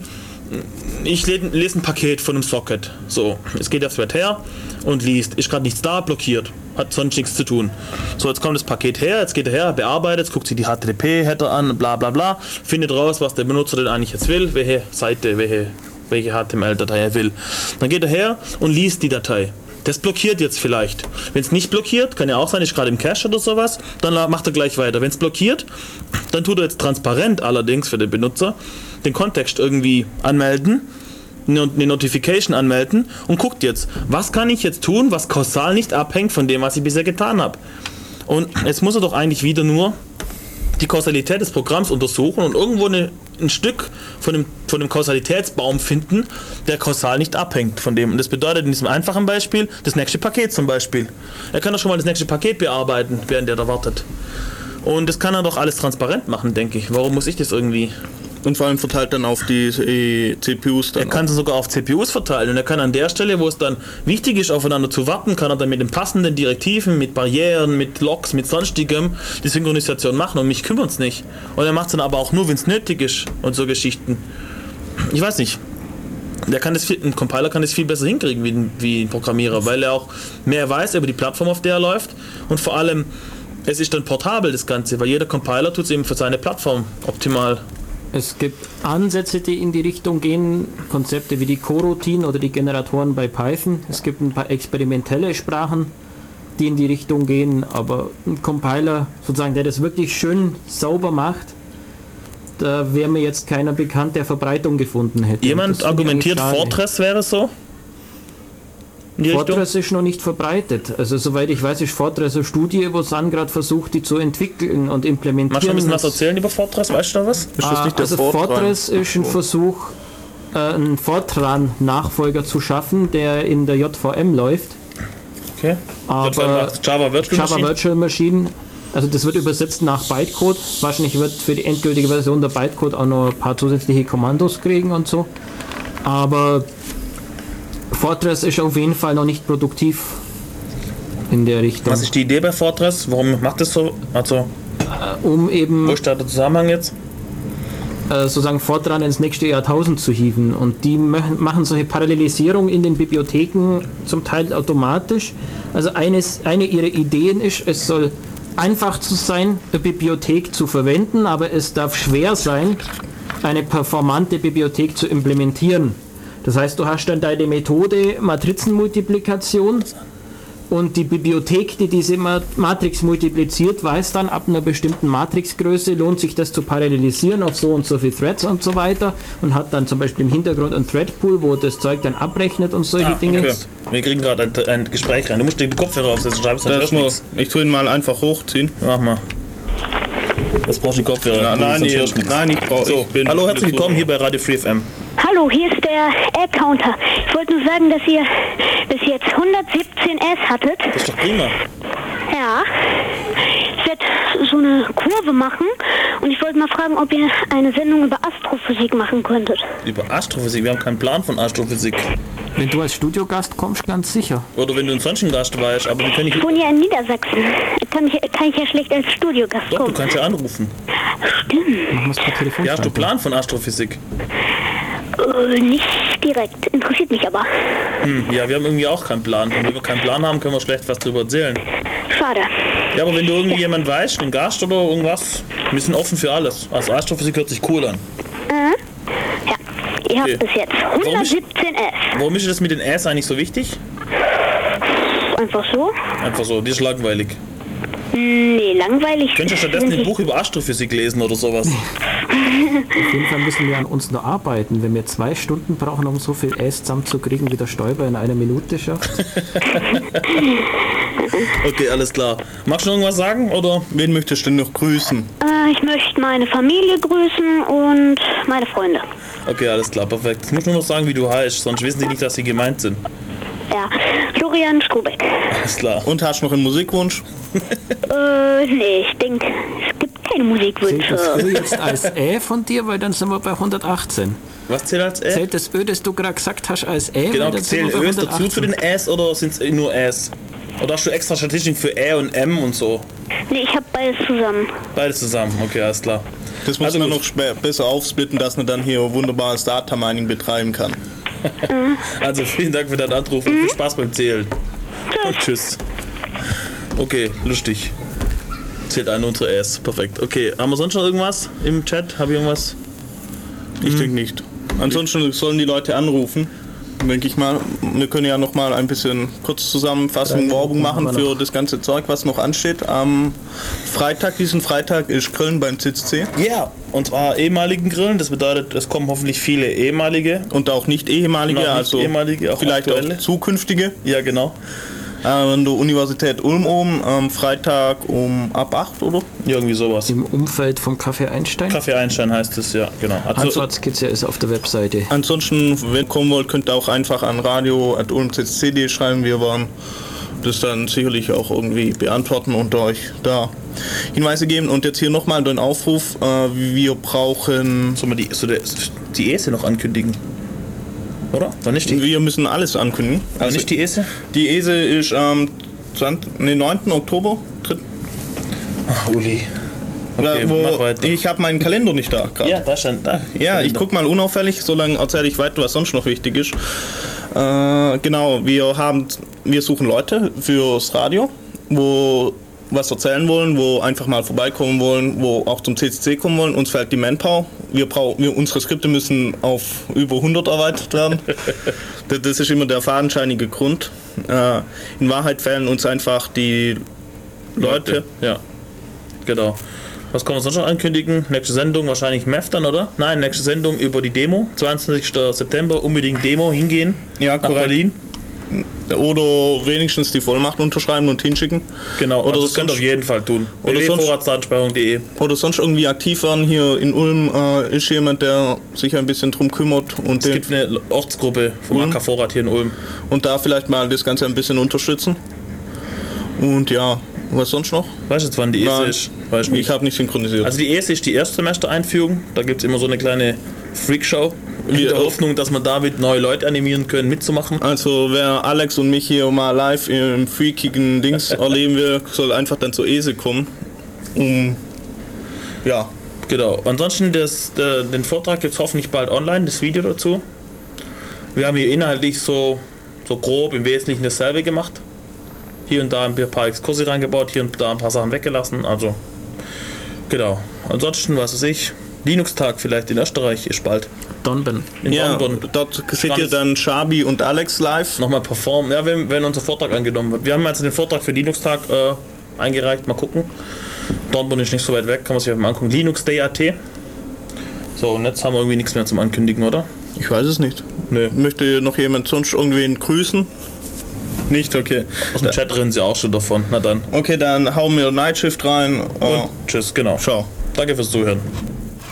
ich lese ein Paket von einem Socket, so, es geht der Thread her und liest, ist gerade nichts da, blockiert, hat sonst nichts zu tun. So, jetzt kommt das Paket her, jetzt geht er her, bearbeitet, guckt sich die H T T P-Header an, bla bla bla, findet raus, was der Benutzer denn eigentlich jetzt will, welche Seite, welche, welche H T M L-Datei er will. Dann geht er her und liest die Datei. Das blockiert jetzt vielleicht. Wenn es nicht blockiert, kann ja auch sein, ist gerade im Cache oder sowas, dann macht er gleich weiter. Wenn es blockiert, dann tut er jetzt transparent allerdings für den Benutzer den Kontext irgendwie anmelden, eine Notification anmelden und guckt jetzt, was kann ich jetzt tun, was kausal nicht abhängt von dem, was ich bisher getan habe. Und jetzt muss er doch eigentlich wieder nur die Kausalität des Programms untersuchen und irgendwo eine, ein Stück von dem, von dem Kausalitätsbaum finden, der kausal nicht abhängt von dem. Und das bedeutet in diesem einfachen Beispiel das nächste Paket zum Beispiel. Er kann doch schon mal das nächste Paket bearbeiten, während er da wartet. Und das kann er doch alles transparent machen, denke ich. Warum muss ich das irgendwie... Und vor allem verteilt dann auf die äh, C P Us dann. Er kann es sogar auf C P Us verteilen und er kann an der Stelle, wo es dann wichtig ist, aufeinander zu warten, kann er dann mit den passenden Direktiven, mit Barrieren, mit Logs, mit sonstigem die Synchronisation machen und mich kümmert es nicht. Und er macht es dann aber auch nur, wenn es nötig ist und so Geschichten. ich weiß nicht. Der kann das viel, ein Compiler kann das viel besser hinkriegen wie ein, wie ein Programmierer, weil er auch mehr weiß über die Plattform, auf der er läuft. Und vor allem, es ist dann portabel, das Ganze, weil jeder Compiler tut es eben für seine Plattform optimal. Es gibt Ansätze, die in die Richtung gehen, Konzepte wie die Coroutine oder die Generatoren bei Python. Es gibt ein paar experimentelle Sprachen, die in die Richtung gehen, aber ein Compiler, sozusagen, der das wirklich schön sauber macht, da wäre mir jetzt keiner bekannt, der Verbreitung gefunden hätte. Jemand argumentiert, Fortran wäre so? Fortran ist noch nicht verbreitet. Also soweit ich weiß, ist Fortran eine Studie, wo Sun gerade versucht, die zu entwickeln und implementieren. Magst du ein bisschen was erzählen über Fortran? Weißt du da was? Ist das nicht der also Fortran ist ein Versuch, äh, einen Fortran-Nachfolger zu schaffen, der in der J V M läuft. Okay. Aber Java Virtual Java Machine? Virtual Machine, also das wird übersetzt nach Bytecode. Wahrscheinlich wird für die endgültige Version der Bytecode auch noch ein paar zusätzliche Kommandos kriegen und so. Aber Fortran ist auf jeden Fall noch nicht produktiv in der Richtung. Was ist die Idee bei Fortran? Warum macht das so? Also, äh, um eben. Wo ist da der Zusammenhang jetzt? Äh, sozusagen Fortran ins nächste Jahrtausend zu hieven. Und die machen solche Parallelisierung in den Bibliotheken zum Teil automatisch. Also eines, eine ihrer Ideen ist, es soll einfach zu sein, eine Bibliothek zu verwenden, aber es darf schwer sein, eine performante Bibliothek zu implementieren. Das heißt, du hast dann deine Methode Matrizenmultiplikation und die Bibliothek, die diese Matrix multipliziert, weiß dann, ab einer bestimmten Matrixgröße lohnt sich das zu parallelisieren auf so und so viele Threads und so weiter und hat dann zum Beispiel im Hintergrund ein Threadpool, wo das Zeug dann abrechnet und solche ah, Dinge. Okay. Wir kriegen gerade ein, ein Gespräch rein. Du musst den Kopfhörer aufsetzen, schreibst das nur, ich tue ihn mal einfach hochziehen. Mach mal. Das brauchst du die Kopfhörer. Ja, nein, nee, nein, ich brauche. So, hallo, herzlich willkommen hier bei Radio Free F M. Hallo, hier ist der Ad-Counter. Ich wollte nur sagen, dass ihr bis jetzt hundertsiebzehn S hattet. Das ist doch prima. Ja. Ich werde so eine Kurve machen und ich wollte mal fragen, ob ihr eine Sendung über Astrophysik machen könntet. Über Astrophysik? Wir haben keinen Plan von Astrophysik. Wenn du als Studiogast kommst, ganz sicher. Oder wenn du ein sonst ein Gast weißt, aber wir können nicht... Ich wohne ja in Niedersachsen. Kann ich, kann ich ja schlecht als Studiogast Doch, kommen. du kannst ja anrufen. Stimmt. Machen wir es per Telefon. Ja, hast du Plan von Astrophysik? Äh, nicht direkt. Interessiert mich aber. Hm, ja, wir haben irgendwie auch keinen Plan. Und wenn wir keinen Plan haben, können wir schlecht was darüber erzählen. Schade. Ja, aber wenn du irgendwie jemand weißt, einen Gast oder irgendwas, wir sind offen für alles. Also Astrophysik hört sich cool an. Äh? Ja. Ihr habt Okay. bis jetzt hundertsiebzehn S. Warum ist das mit den S eigentlich so wichtig? Einfach so? Einfach so, die ist langweilig. Nee, langweilig. Könntest du stattdessen ein Buch über Astrophysik lesen oder sowas? Auf jeden Fall müssen wir an uns noch arbeiten. Wenn wir zwei Stunden brauchen, um so viel S zusammenzukriegen, wie der Stoiber in einer Minute schafft. Okay, alles klar. Magst du noch irgendwas sagen, oder? Wen möchtest du denn noch grüßen? Äh, ich möchte meine Familie grüßen und meine Freunde. Okay, alles klar, perfekt. Jetzt musst du nur noch sagen, wie du heißt, sonst wissen die nicht, dass sie gemeint sind. Ja, Florian Strubeck. Alles klar. Und hast du noch einen Musikwunsch? Äh, nee, ich denke, es gibt keine Zählt Musikwünsche. das Ö jetzt als Ä von dir, weil dann sind wir bei hundertachtzehn. Was zählt als Ä? Zählt das Ö, das du gerade gesagt hast, als Ä? Genau, weil dann sind zählen wir bei Ös dazu hundertachtzehn. zu den S oder sind es nur S? Oder hast du extra Statistiken für Ä und M und so? Nee, ich hab beides zusammen. Beides zusammen, okay, alles klar. Das muss Also man gut. noch spe- besser aufsplitten, dass man dann hier wunderbares Data Mining betreiben kann. Also vielen Dank für deinen Anruf und viel Spaß beim Zählen. Und tschüss. Okay, lustig. Zählt eine unserer S. Perfekt. Okay, haben wir sonst noch irgendwas im Chat? Habe ich irgendwas? Ich denke nicht. Ansonsten sollen die Leute anrufen, denke ich mal. Wir können ja noch mal ein bisschen kurz Zusammenfassung, Werbung machen für das ganze Zeug, was noch ansteht. Am Freitag, diesen Freitag, ist Grillen beim Z C C. Ja, yeah. Und zwar ehemaligen Grillen. Das bedeutet, es kommen hoffentlich viele ehemalige. Und auch nicht ehemalige, Noch nicht also ehemalige, auch vielleicht aktuelle. auch zukünftige. Ja, genau. Äh, an der Universität Ulm oben, am Freitag um ab acht, oder? Irgendwie sowas. Im Umfeld vom Café Einstein. Kaffee Einstein heißt es, ja, genau. Also, Antwortskizze ist auf der Webseite. Ansonsten, wenn ihr kommen wollt, könnt ihr auch einfach an radio at ulm z c punkt d schreiben. Wir werden das dann sicherlich auch irgendwie beantworten und euch da Hinweise geben. Und jetzt hier nochmal den Aufruf, äh, wir brauchen... sollen wir die, so der, die E S E noch ankündigen? Oder? War nicht die, Wir müssen alles ankündigen. aber nicht die E S E? Die E S E ist am zwanzigsten nee, neunten Oktober. Ach, Uli. Okay, wo, mach weiter. ich habe meinen Kalender nicht da gerade. Ja, da stand da. Ja, ich guck mal unauffällig, solange erzähle ich weiter, was sonst noch wichtig ist. Äh, genau, wir haben, wir suchen Leute fürs Radio, wo was erzählen wollen, wo einfach mal vorbeikommen wollen, wo auch zum C C C kommen wollen. Uns fehlt die Manpower. Wir brauchen, wir, unsere Skripte müssen auf über hundert erweitert werden. Das ist immer der fadenscheinige Grund. Äh, in Wahrheit fehlen uns einfach die Leute. Ja, genau. Was kann man sonst noch ankündigen? Nächste Sendung wahrscheinlich M E F dann, oder? Nein, nächste Sendung über die Demo. zweiundzwanzigsten September, unbedingt Demo hingehen. Ja, nach korrekt. Berlin. Oder wenigstens die Vollmacht unterschreiben und hinschicken. Genau, Oder also das könnt ihr sonst- auf jeden Fall tun. oder w w w sonst- punkt vorratsdatenspeicherung punkt de. Oder sonst irgendwie aktiv werden. Hier in Ulm äh, ist jemand, der sich ein bisschen drum kümmert und, Es den, gibt eine Ortsgruppe vom Ulm. A K Vorrat hier in Ulm. und da vielleicht mal das Ganze ein bisschen unterstützen. Und ja, was sonst noch? Weißt du jetzt, wann die erste Nein, ist? Weiß ich nicht. Ich habe nicht synchronisiert. Also die erste ist die Erstsemester-Einführung. Da gibt es immer so eine kleine Freakshow. In Wir- der Hoffnung, dass man damit neue Leute animieren können, mitzumachen. Also wer Alex und mich hier mal live im freakigen Dings erleben will, soll einfach dann zur E S E kommen. Um, ja, Genau. Ansonsten das, der, den Vortrag gibt es hoffentlich bald online, das Video dazu. Wir haben hier inhaltlich so, so grob im Wesentlichen dasselbe gemacht. Hier und da ein paar Exkurse reingebaut, hier und da ein paar Sachen weggelassen. Also, genau. Ansonsten, was weiß ich, Linux-Tag vielleicht in Österreich ist bald. Donben. In ja Dornbirn. dort seht ihr dann Schabi und Alex live. Nochmal performen. Ja, wenn, wenn unser Vortrag angenommen wird. Wir haben also den Vortrag für Linux-Tag äh, eingereicht. Mal gucken. Dornbirn ist nicht so weit weg, kann man sich mal angucken. Linux Day punkt a t. So, und jetzt haben wir irgendwie nichts mehr zum Ankündigen, oder? Ich weiß es nicht. Nö. Möchte noch jemand sonst irgendwen grüßen? Nicht, okay. Aus dem Chat rennen sie auch schon davon. Na dann. Okay, dann hauen wir Nightshift rein. Und Oh, tschüss, genau. ciao. Danke fürs Zuhören.